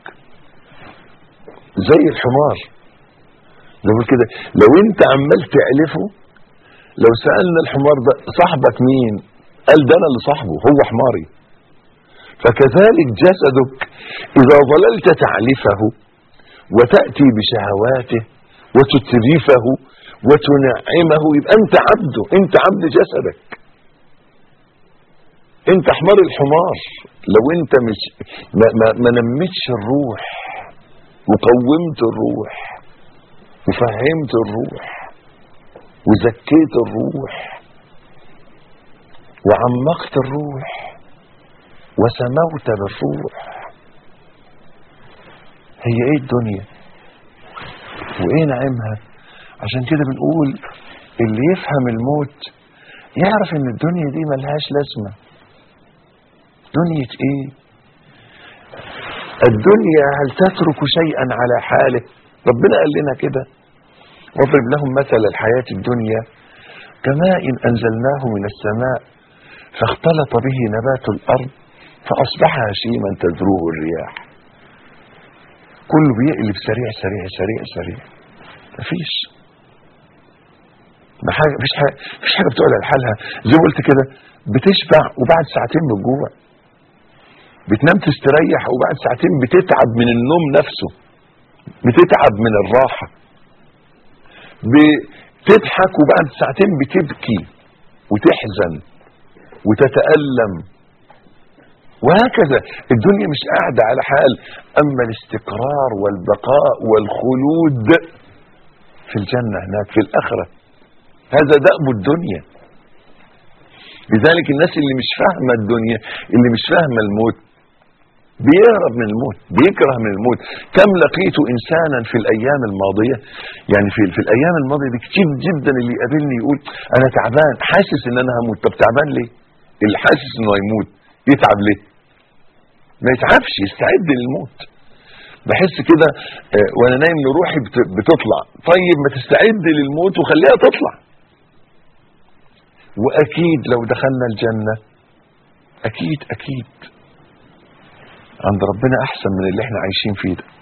Speaker 2: زي الحمار. نقول كده لو انت عمال تعلفه لو سألنا الحمار ده صاحبك مين، قال ده انا اللي صاحبه، هو حماري. فكذلك جسدك اذا ظللت تعلفه وتأتي بشهواته وتترفه وتنعمه، يبقى انت عبده، انت عبد جسدك، انت حمار الحمار. لو انت مش ما نمتش الروح وقومت الروح وفهمت الروح وزكيت الروح وعمقت الروح وسموت بالروح، هي ايه الدنيا وايه نعيمها؟ عشان كده بنقول اللي يفهم الموت يعرف ان الدنيا دي ملهاش لازمة. دنيا ايه؟ الدنيا هل تترك شيئا على حاله؟ ربنا قال لنا كده، واضرب لهم مثل الحياة الدنيا كماء انزلناه من السماء فاختلط به نبات الارض فاصبح هشيما تذروه الرياح. كله بيقلب سريع سريع سريع سريع، مفيش حاجة بتقول على حالها. زي ما قلت كده، بتشبع وبعد ساعتين بتجوع، بتنام تستريح وبعد ساعتين بتتعب من النوم نفسه، بتتعب من الراحة، بتضحك وبعد ساعتين بتبكي وتحزن وتتألم، وهكذا. الدنيا مش قاعدة على حال. أما الاستقرار والبقاء والخلود في الجنة هناك في الآخرة، هذا دأب الدنيا. لذلك الناس اللي مش فاهمة الدنيا، اللي مش فاهمة الموت، بيهرب من الموت، بيكره من الموت. كم لقيت إنسانا في الأيام الماضية، يعني في الأيام الماضية دي كتير جدا اللي يقابلني يقول أنا تعبان، حاسس إن أنا هموت. طب تعبان ليه؟ اللي حاسس إنه هيموت يتعب ليه؟ ما يتعبش، يستعد للموت. بحس كده وانا نايم روحي بتطلع. طيب ما تستعد للموت وخليها تطلع. واكيد لو دخلنا الجنة اكيد عند ربنا احسن من اللي احنا عايشين فيه ده.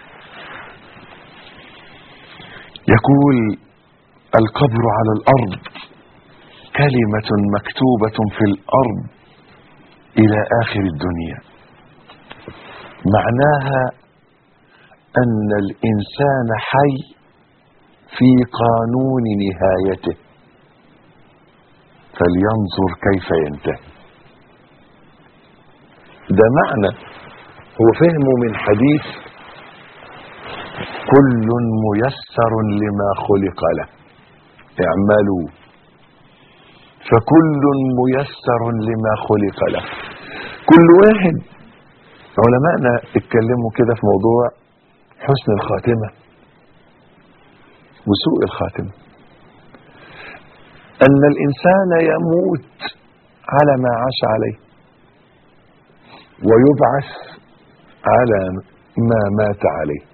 Speaker 2: يقول القبر على الارض كلمة مكتوبة في الارض الى اخر الدنيا. معناها أن الإنسان حي في قانون نهايته، فلينظر كيف ينتهي. ده معنى هو فهمه من حديث كل ميسر لما خلق له، اعملوا فكل ميسر لما خلق له. كل واحد، علماءنا اتكلموا كده في موضوع حسن الخاتمة وسوء الخاتمة، أن الإنسان يموت على ما عاش عليه ويبعث على ما مات عليه.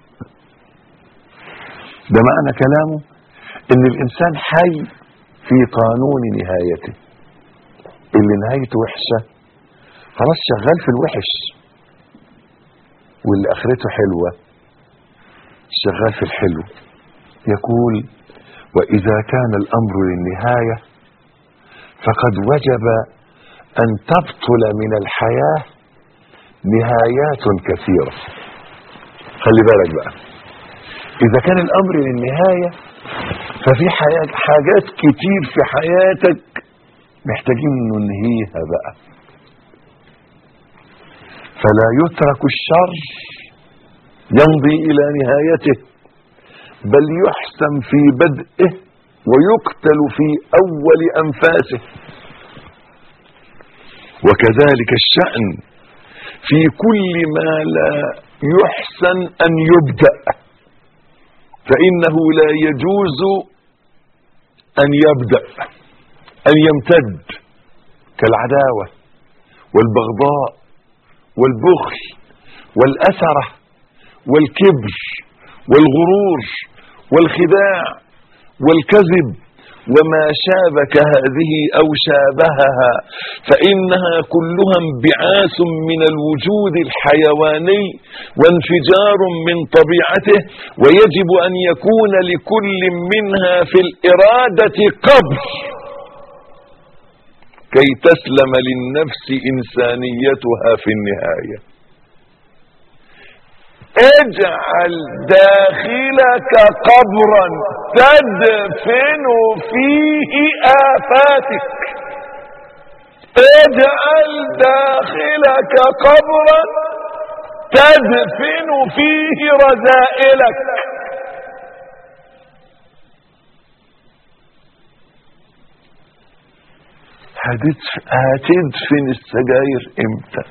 Speaker 2: ده معنى كلامه أن الإنسان حي في قانون نهايته. اللي نهايته وحشة خلاص شغال في الوحش، واللي آخرته حلوة شغال في الحلو. يقول وإذا كان الأمر للنهاية فقد وجب أن تبطل من الحياة نهايات كثيرة. خلي بالك بقى، إذا كان الأمر للنهاية ففي حاجات كتير في حياتك محتاجين ننهيها بقى. فلا يترك الشر يمضي إلى نهايته، بل يحسم في بدئه ويقتل في أول أنفاسه. وكذلك الشأن في كل ما لا يحسن أن يبدأ، فإنه لا يجوز أن يبدأ، أن يمتد، كالعداوة والبغضاء والبخل والأثرة والكبر والغرور والخداع والكذب وما شابك هذه أو شابهها، فإنها كلها انبعاث من الوجود الحيواني وانفجار من طبيعته، ويجب أن يكون لكل منها في الإرادة قبر كي تسلم للنفس إنسانيتها في النهاية. اجعل داخلك قبرا تدفن فيه آفاتك، اجعل داخلك قبرا تدفن فيه رذائلك. هتدفن السجاير امتى؟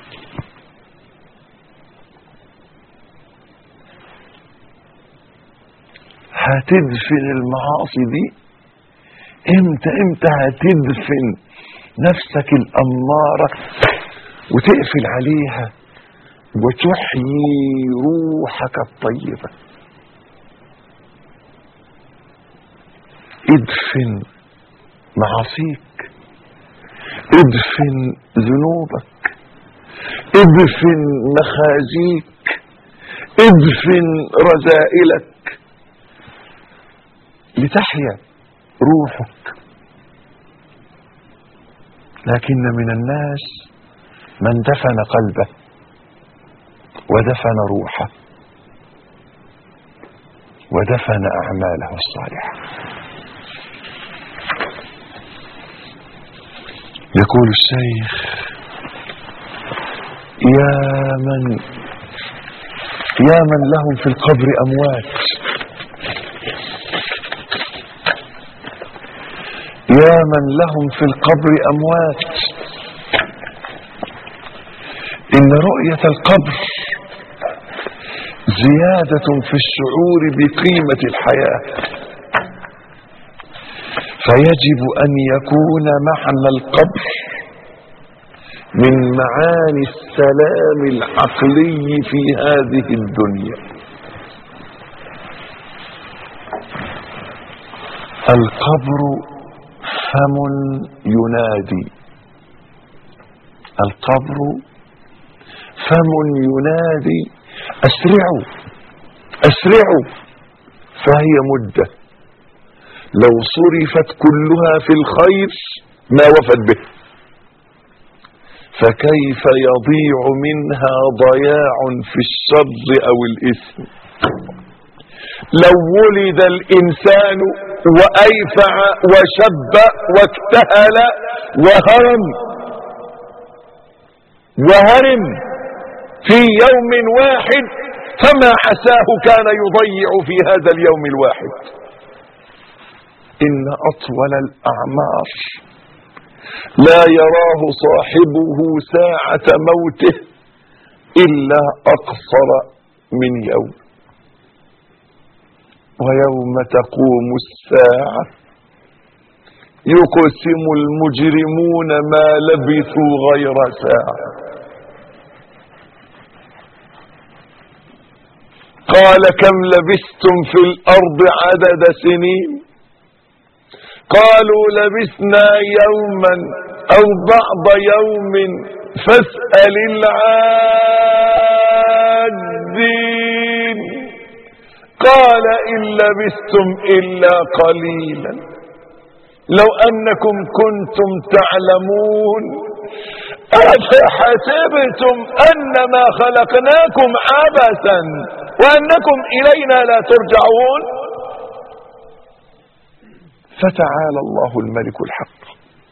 Speaker 2: هتدفن المعاصي دي امتى هتدفن نفسك الأمارة وتقفل عليها وتحيي روحك الطيبة؟ ادفن معاصيك، ادفن ذنوبك، ادفن مخازيك، ادفن رذائلك لتحيا روحك. لكن من الناس من دفن قلبه ودفن روحه ودفن أعماله الصالحة. يقول الشيخ: يا من لهم في القبر أموات، يا من لهم في القبر أموات، إن رؤية القبر زيادة في الشعور بقيمة الحياة، فيجب أن يكون معنى القبر من معاني السلام العقلي في هذه الدنيا. القبر فم ينادي، القبر فم ينادي: أسرعوا أسرعوا، فهي مدة لو صرفت كلها في الخير ما وفت به، فكيف يضيع منها ضياع في الشر أو الإثم؟ لو ولد الإنسان وأيفع وشب واكتهل وهرم في يوم واحد، فما عساه كان يضيع في هذا اليوم الواحد. إن أطول الأعمار لا يراه صاحبه ساعة موته إلا أقصر من يوم، ويوم تقوم الساعة يقسم المجرمون ما لبثوا غير ساعة. قال: كم لبثتم في الأرض عدد سنين؟ قالوا: لبثنا يوما أو بعض يوم فاسأل العادين. قال: إن لبثتم إلا قليلا، لو أنكم كنتم تعلمون أفحسبتم أنما خلقناكم عبثا وأنكم إلينا لا ترجعون؟ فتعالى الله الملك الحق.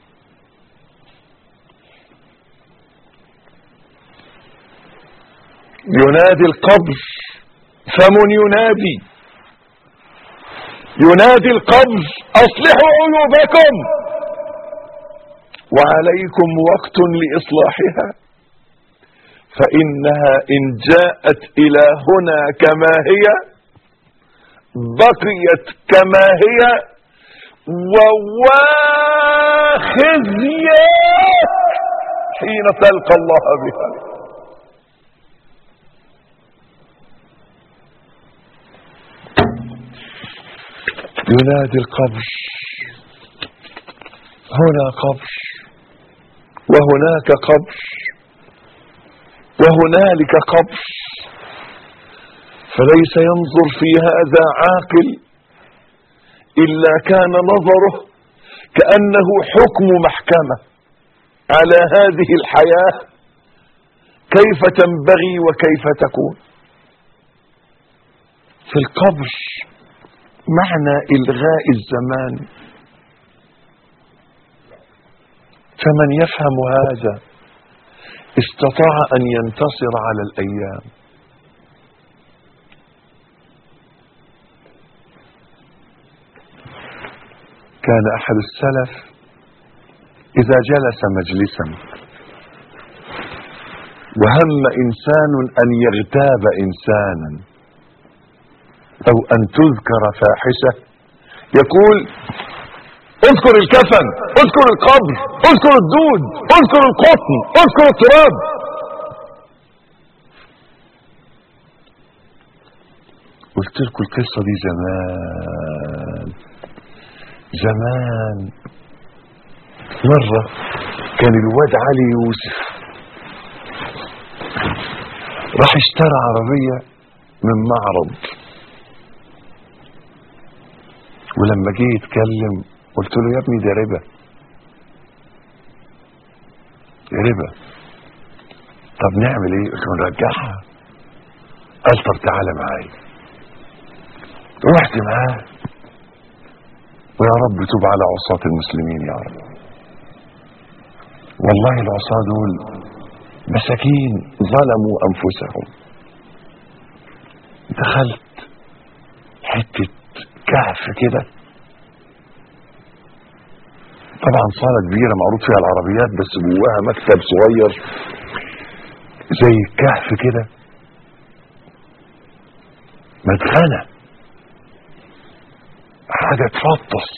Speaker 2: ينادي القبر فم ينادي القبر: أصلحوا عيوبكم، وعليكم وقت لإصلاحها، فإنها إن جاءت إلى هنا كما هي بقيت كما هي، وخزيك حين تلقى الله بها. ينادي القبر: هنا قبر وهناك قبر وهنالك قبر، فليس ينظر في هذا عاقل إلا كان نظره كأنه حكم محكمة على هذه الحياة كيف تنبغي وكيف تكون. في القبر معنى إلغاء الزمان، فمن يفهم هذا استطاع أن ينتصر على الأيام. كان أحد السلف إذا جلس مجلسا وهم إنسان أن يغتاب إنسانا أو أن تذكر فاحشة يقول: اذكر الكفن، اذكر القبر، اذكر الدود، اذكر القطن، اذكر التراب. قلت لكم القصة دي زمان. مرة كان الواد علي يوسف راح اشترى عربية من معرض، ولما جه يتكلم قلت له: يا ابني ده ربا ربا. طب نعمل ايه؟ قلت له: نرجعها. قال: طب تعالى معايا. رحت معاه، ويا رب توب على عصاة المسلمين يا رب. والله العصاة دول مساكين ظلموا انفسهم. دخلت حتة كهف كده، طبعا صالة كبيرة معروض فيها العربيات، بس جواها مكتب صغير زي الكهف كده، مدخنة حاجة تفطس،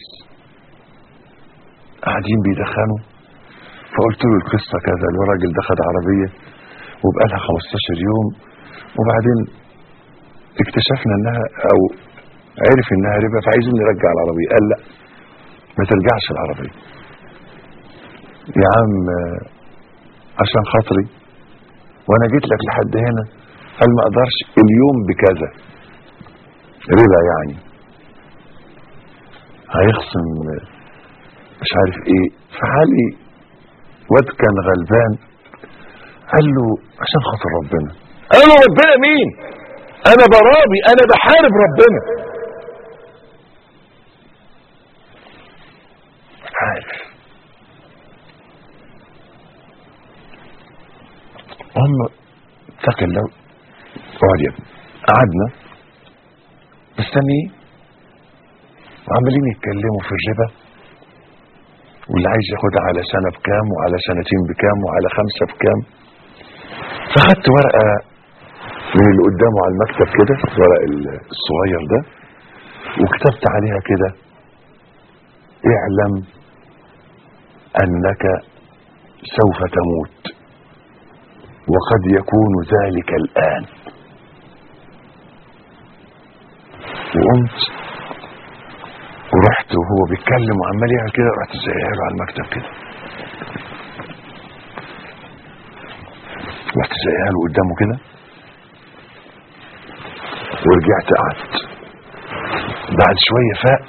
Speaker 2: قاعدين بيدخنوا. فقلت له القصة كذا، الراجل ده خد عربية وبقالها 15 يوم، وبعدين اكتشفنا انها او عرف انها ربا، فعايزين نرجع العربية. قال: لا ما ترجعش العربية يا عم عشان خاطري، وانا جيت لك لحد هنا. قال: ما اقدرش، اليوم بكذا ربا، يعني هيخصم مش عارف ايه. فعلي واد كان غلبان قال له: عشان خاطر ربنا. قال له: ربنا مين؟ انا برابي، انا بحارب ربنا. عارف هم اتقي الله. اقعد يا ابني. قعدنا مستنيين وعمالين يتكلموا في الربا، واللي عايز ياخدها على سنة بكام، وعلى سنتين بكام، وعلى 5 بكام. فخدت ورقة من اللي قدامه على المكتب كده، الورق الصغير ده، وكتبت عليها كده: اعلم انك سوف تموت وقد يكون ذلك الآن. وقمت ورحت وهو بيتكلم وعمال يعمل كده، رحت زيها له على المكتب كده، رحت زيها له قدامه كده، ورجعت قعدت. بعد شويه فاق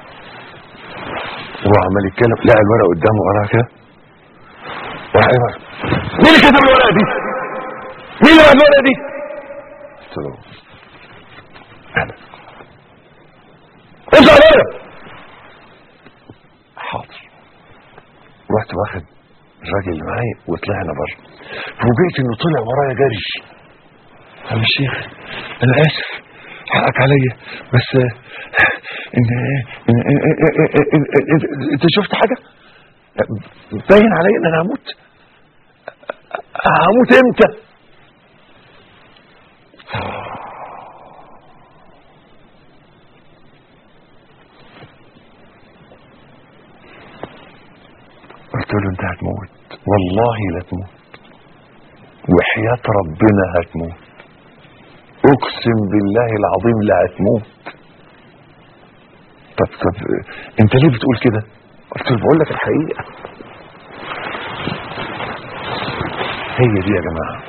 Speaker 2: وهو عمال يتكلم، لقى الورقه قدامه وراها كده، راح ايه بقى: مين اللي كتب الورقه دي؟ مين اللي كتب الورقه دي؟ قلت له: انا. اطلع بره. حاضر. رحت واخد الراجل اللي معايا وطلعنا بره. فوجئت انه طلع ورايا جري: يا الشيخ انا اسف، حقك عليا، بس انت شفت حاجه؟ باين عليا ان انا هموت امتى؟ قلت له: انت هتموت والله لا تموت، وحياة ربنا هتموت، اقسم بالله العظيم لا هتموت. طب انت ليه بتقول كده؟ قلت له بقول لك الحقيقة. هي دي يا جماعة،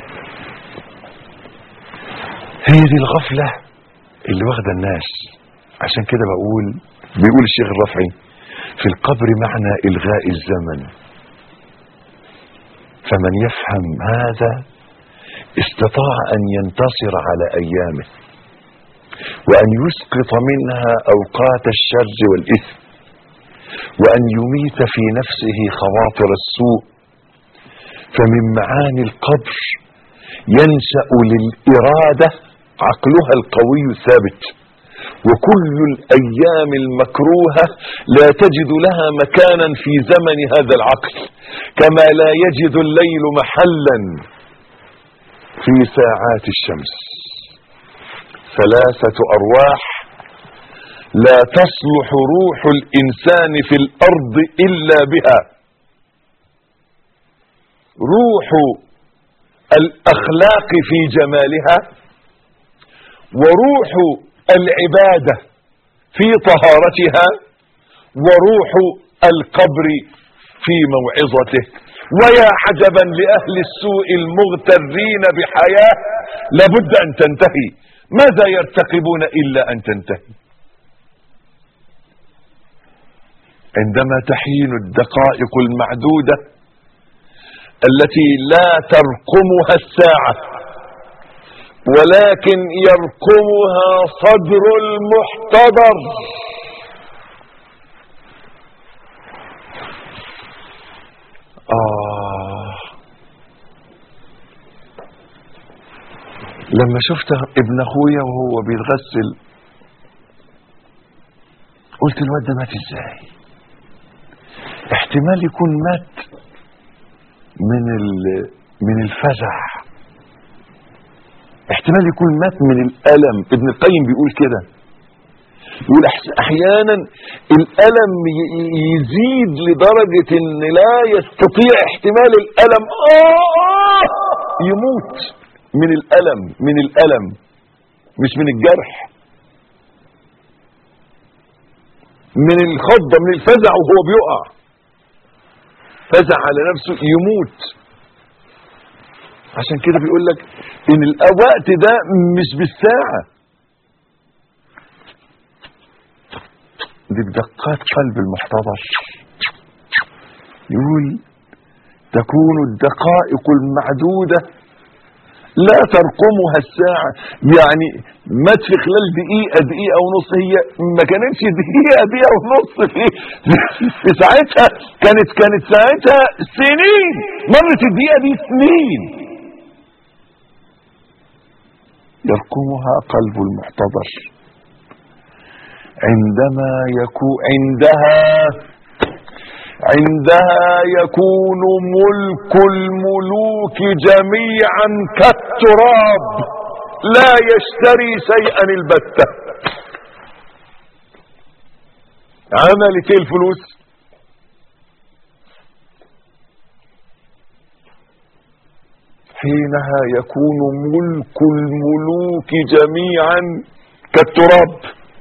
Speaker 2: هي دي الغفلة اللي واخدة الناس. عشان كده بيقول الشيخ الرافعي في القبر معنى إلغاء الزمن، فمن يفهم هذا استطاع أن ينتصر على أيامه وأن يسقط منها أوقات الشر والإثم، وأن يميت في نفسه خواطر السوء. فمن معاني القبر ينشأ للإرادة عقلها القوي الثابت، وكل الأيام المكروهة لا تجد لها مكانا في زمن هذا العقل، كما لا يجد الليل محلا في ساعات الشمس. ثلاثة أرواح لا تصلح روح الإنسان في الأرض إلا بها: روح الأخلاق في جمالها، وروح العبادة في طهارتها، وروح القبر في موعظته. ويا عجبا لأهل السوء المغترين بحياة لابد أن تنتهي، ماذا يرتقبون إلا أن تنتهي؟ عندما تحين الدقائق المعدودة التي لا ترقمها الساعة ولكن يرقمها صدر المحتضر، لما شفت ابن اخويا وهو بيتغسل قلت الواد ده مات ازاي؟ احتمال يكون مات من الفزع، احتمال يكون مات من الألم. ابن القيم بيقول كده، يقول احيانا الألم يزيد لدرجة ان لا يستطيع احتمال الألم، يموت من الألم مش من الجرح، من الخضة، من الفزع وهو بيقع، فزع على نفسه يموت. عشان كده بيقول لك ان الوقت ده مش بالساعة، دي بدقات قلب المحتضر. يقول تكون الدقائق المعدودة لا ترقمها الساعة، يعني مات في خلال دقيقة ونص، هي ما كانتش دقيقة ونص في ساعتها، كانت ساعتها سنين، مرت الدقيقة دي سنين. يرقمها قلب المحتضر عندها يكون ملك الملوك جميعا كالتراب لا يشتري شيئا البتة. عملت ايه الفلوس؟ حينها يكون ملك الملوك جميعا كالتراب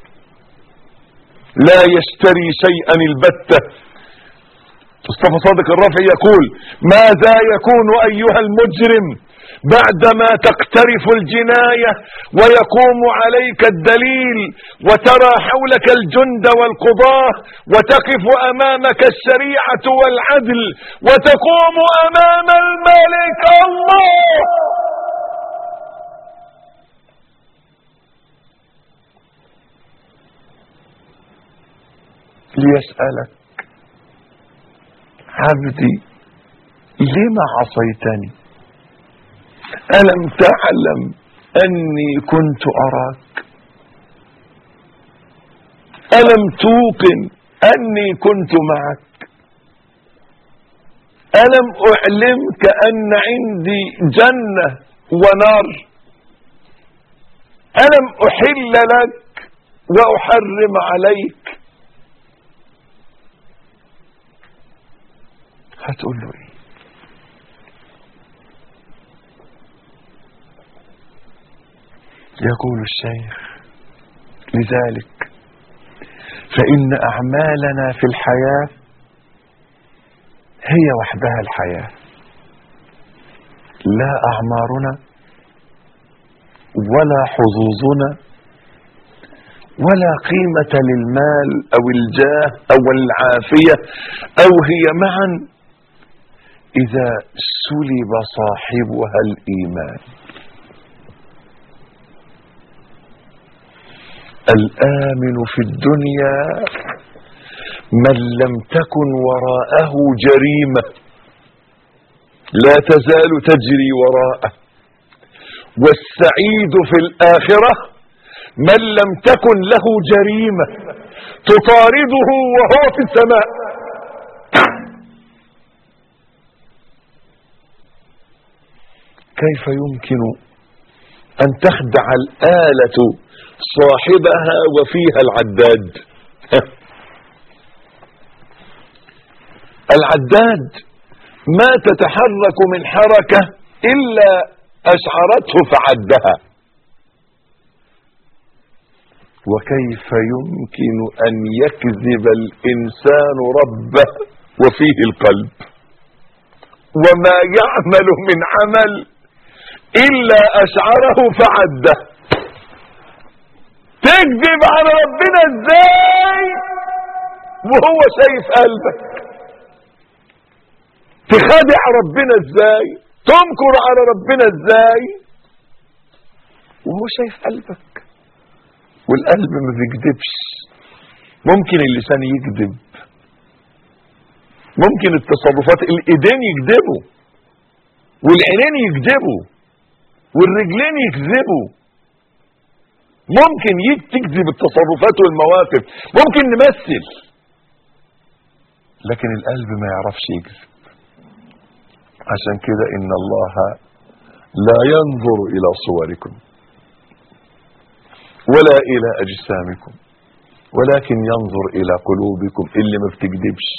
Speaker 2: لا يشتري شيئا البتة. مصطفى صادق الرافعي يقول: ماذا يكون أيها المجرم بعدما تقترف الجناية ويقوم عليك الدليل وترى حولك الجند والقضاة وتقف أمامك الشريعة والعدل وتقوم أمام الملك الله ليسألك: عبدي لما عصيتني؟ ألم تعلم أني كنت أراك؟ ألم توقن أني كنت معك؟ ألم أعلمك أن عندي جنة ونار؟ ألم أحل لك وأحرم عليك؟ هتقول له ايه؟ يقول الشيخ: لذلك فإن أعمالنا في الحياة هي وحدها الحياة، لا أعمارنا ولا حظوظنا ولا قيمة للمال أو الجاه أو العافية أو هي معا إذا سلب صاحبها الإيمان. الآمن في الدنيا من لم تكن وراءه جريمة لا تزال تجري وراءه، والسعيد في الآخرة من لم تكن له جريمة تطارده وهو في السماء. كيف يمكن أن تخدع الآلة صاحبها وفيها العداد؟ العداد ما تتحرك من حركة إلا أشعرته فعدها. وكيف يمكن أن يكذب الإنسان ربه وفيه القلب؟ وما يعمل من عمل إلا أشعره فعده. تكذب على ربنا ازاي وهو شايف قلبك؟ تخادع ربنا ازاي؟ تنكر على ربنا ازاي وهو شايف قلبك؟ والقلب ما بيكذبش. ممكن اللسان يكذب، ممكن التصرفات، الايدين يكذبوا والعينين يكذبوا والرجلين يكذبوا، ممكن تكذب التصرفات والمواقف، ممكن نمثل، لكن القلب ما يعرفش يكذب. عشان كده إن الله لا ينظر إلى صوركم ولا إلى أجسامكم ولكن ينظر إلى قلوبكم اللي ما بتكذبش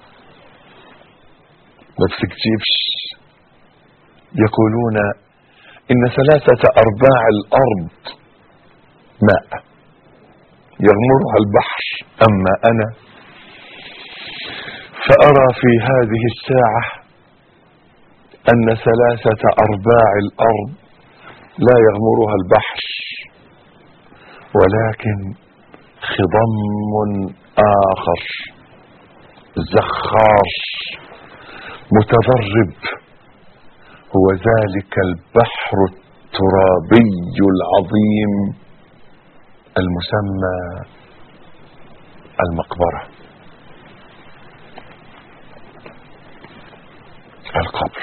Speaker 2: ما بتكذبش. يقولون إن 3/4 الأرض ماء يغمرها البحر، أما أنا فأرى في هذه الساعة أن 3/4 الأرض لا يغمرها البحر ولكن خضم آخر زخار متضرب، هو ذلك البحر الترابي العظيم المسمى المقبرة، القبر.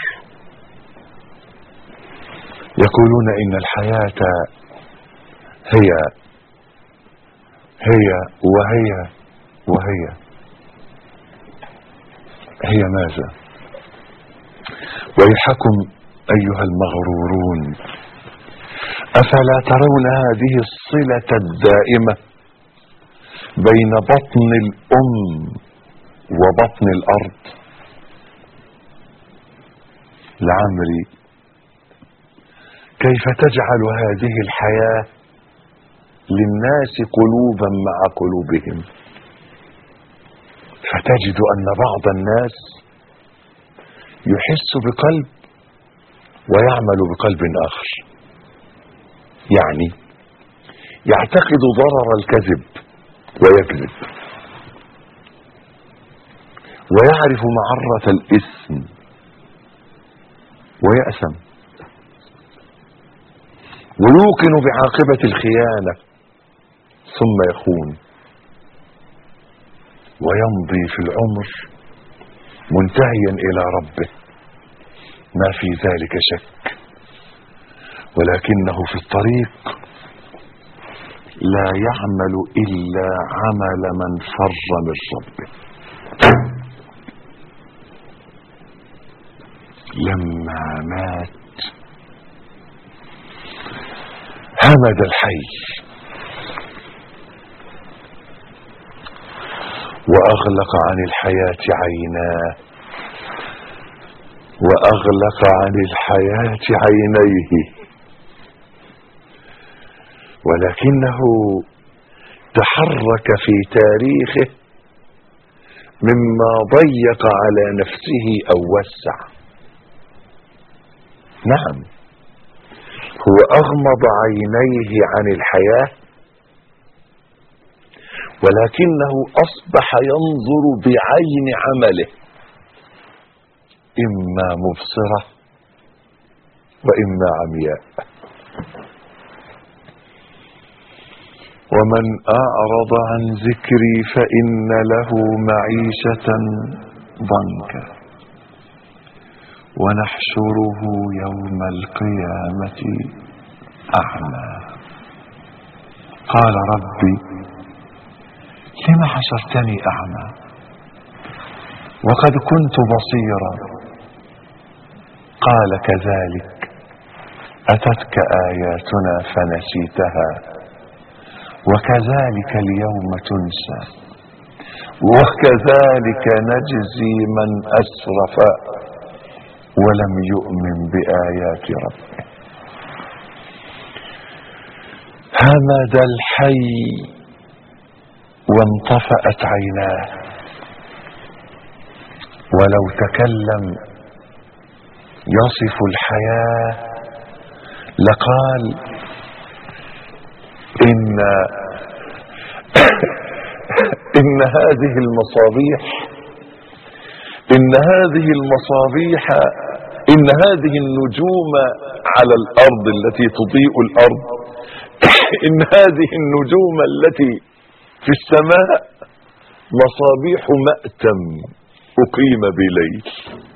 Speaker 2: يقولون إن الحياة هي ماذا؟ ويحكم أيها المغرورون، أفلا ترون هذه الصلة الدائمة بين بطن الأم وبطن الأرض؟ لعمري كيف تجعل هذه الحياة للناس قلوبا مع قلوبهم، فتجد أن بعض الناس يحس بقلب ويعمل بقلب آخر، يعني يعتقد ضرر الكذب ويكذب، ويعرف معرة الإثم ويأثم، ويوقن بعاقبة الخيانة ثم يخون، ويمضي في العمر منتهيا إلى ربه ما في ذلك شك، ولكنه في الطريق لا يعمل إلا عمل من فر من ربه. لما مات همد الحي وأغلق عن الحياة عيناه وأغلق عن الحياة عينيه، ولكنه تحرك في تاريخه مما ضيق على نفسه أو وسع. نعم، هو أغمض عينيه عن الحياة، ولكنه أصبح ينظر بعين عمله، إما مبصرة وإما عمياء. ومن أعرض عن ذكري فإن له معيشة ضنكا ونحشره يوم القيامة أعمى. قال ربي لم حشرتني أعمى وقد كنت بصيرا؟ قال كذلك أتتك آياتنا فنسيتها وكذلك اليوم تنسى وكذلك نجزي من أسرف ولم يؤمن بآيات ربه. همد الحي وانطفأت عيناه، ولو تكلم يصف الحياة لقال إن هذه المصابيح إن هذه النجوم على الأرض التي تضيء الأرض، إن هذه النجوم التي في السماء مصابيح مأتم أقيم بليل.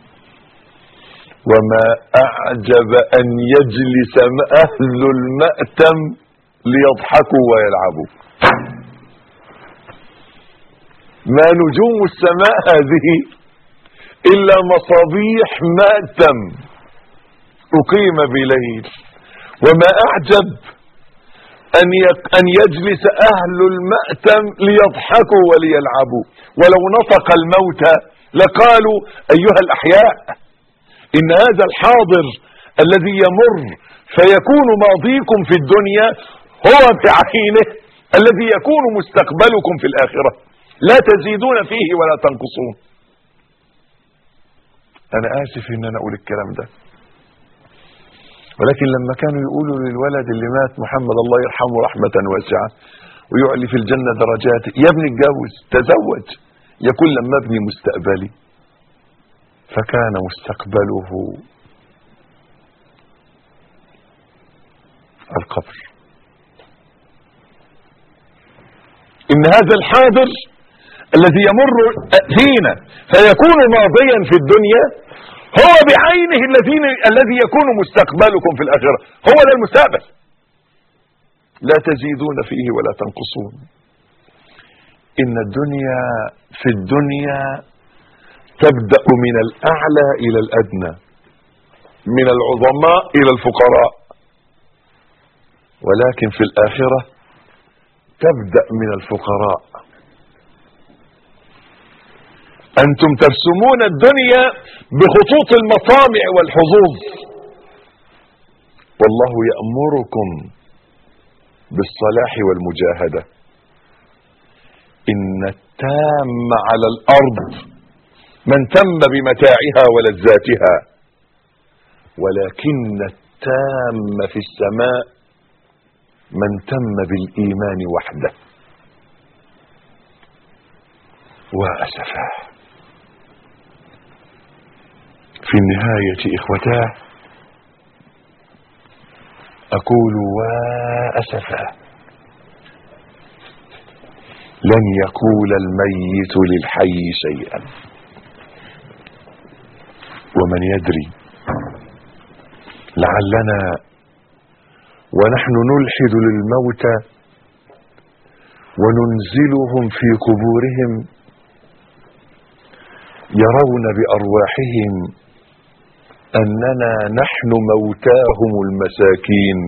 Speaker 2: وما أعجب أن يجلس أهل المأتم ليضحكوا ويلعبوا. ما نجوم السماء هذه إلا مصابيح مأتم أقيم بليل. وما أعجب أن يجلس أهل المأتم ليضحكوا وليلعبوا. ولو نطق الموتى لقالوا أيها الأحياء إن هذا الحاضر الذي يمر فيكون ماضيكم في الدنيا هو بعينه الذي يكون مستقبلكم في الآخرة، لا تزيدون فيه ولا تنقصون. أنا آسف إن أنا أقول الكلام ده، ولكن لما كانوا يقولوا للولد اللي مات محمد الله يرحمه رحمة واسعة ويعلي في الجنة درجاته، يا ابني اتجوز تزوج، يقول لما ابني مستقبلي، فكان مستقبله القبر. إن هذا الحاضر الذي يمر فينا فيكون ماضيا في الدنيا هو بعينه الذي يكون مستقبلكم في الآخرة، هو ده المستقبل، لا تزيدون فيه ولا تنقصون. إن الدنيا في الدنيا تبدأ من الأعلى إلى الأدنى، من العظماء إلى الفقراء، ولكن في الآخرة تبدأ من الفقراء. أنتم ترسمون الدنيا بخطوط المطامع والحظوظ، والله يأمركم بالصلاح والمجاهدة. إن التام على الأرض من تم بمتاعها ولذاتها، ولكن التام في السماء من تم بالإيمان وحده. وأسفاه. في النهاية إخوتاه أقول وأسفاه. لن يقول الميت للحي شيئا، ومن يدري لعلنا ونحن نلحد للموتى وننزلهم في قبورهم يرون بأرواحهم أننا نحن موتاهم المساكين،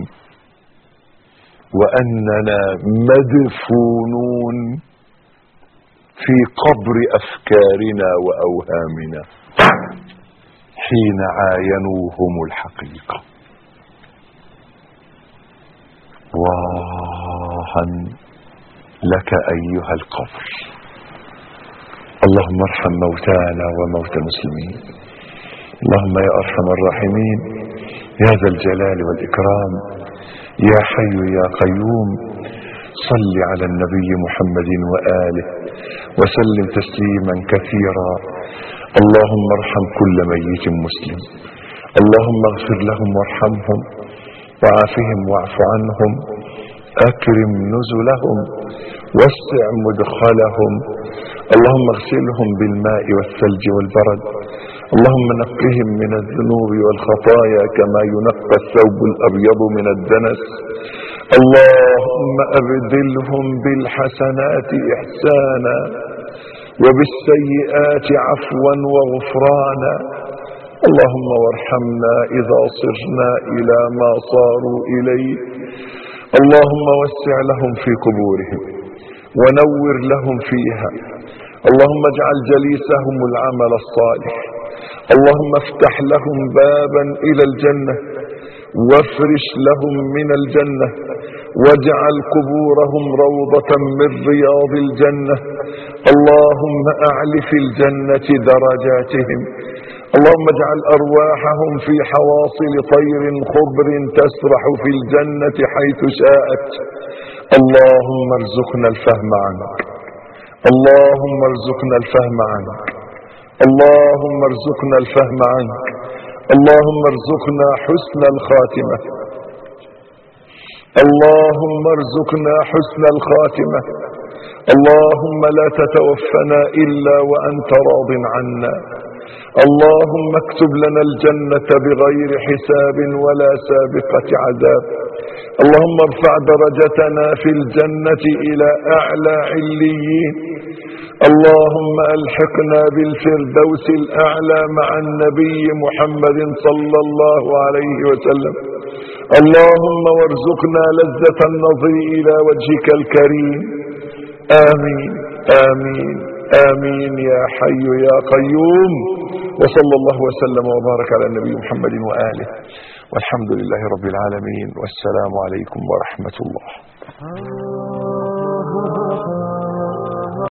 Speaker 2: وأننا مدفونون في قبر أفكارنا وأوهامنا حين عاينوهم الحقيقة. واها لك أيها القبر، اللهم ارحم موتانا وموتى المسلمين. اللهم يا أرحم الراحمين يا ذا الجلال والإكرام يا حي يا قيوم، صل على النبي محمد وآله وسلم تسليما كثيرا. اللهم ارحم كل ميت مسلم، اللهم اغفر لهم وارحمهم وعافهم واعف عنهم، أكرم نزلهم واسع مدخلهم. اللهم اغسلهم بالماء والثلج والبرد، اللهم نقهم من الذنوب والخطايا كما ينقى الثوب الأبيض من الدنس. اللهم أبدلهم بالحسنات إحسانا وبالسيئات عفوا وغفرانا. اللهم وارحمنا إذا صرنا إلى ما صاروا إليه. اللهم وسع لهم في قبورهم ونور لهم فيها. اللهم اجعل جليسهم العمل الصالح. اللهم افتح لهم بابا إلى الجنة وافرش لهم من الجنة، واجعل قبورهم روضة من رياض الجنة. اللهم أعل في الجنة درجاتهم. اللهم اجعل أرواحهم في حواصل طير خضر تسرح في الجنة حيث شاءت. اللهم ارزقنا الفهم عنك، اللهم ارزقنا الفهم عنك، اللهم ارزقنا الفهم عنك، اللهم ارزقنا حسن الخاتمة، اللهم ارزقنا حسن الخاتمة. اللهم لا تتوفنا إلا وأنت راض عنا. اللهم اكتب لنا الجنة بغير حساب ولا سابقة عذاب. اللهم ارفع درجتنا في الجنة إلى أعلى عليين. اللهم ألحقنا بالفردوس الأعلى مع النبي محمد صلى الله عليه وسلم. اللهم وارزقنا لذة النظر إلى وجهك الكريم. آمين آمين آمين يا حي يا قيوم. وصلى الله وسلم وبارك على النبي محمد وآله، والحمد لله رب العالمين، والسلام عليكم ورحمة الله.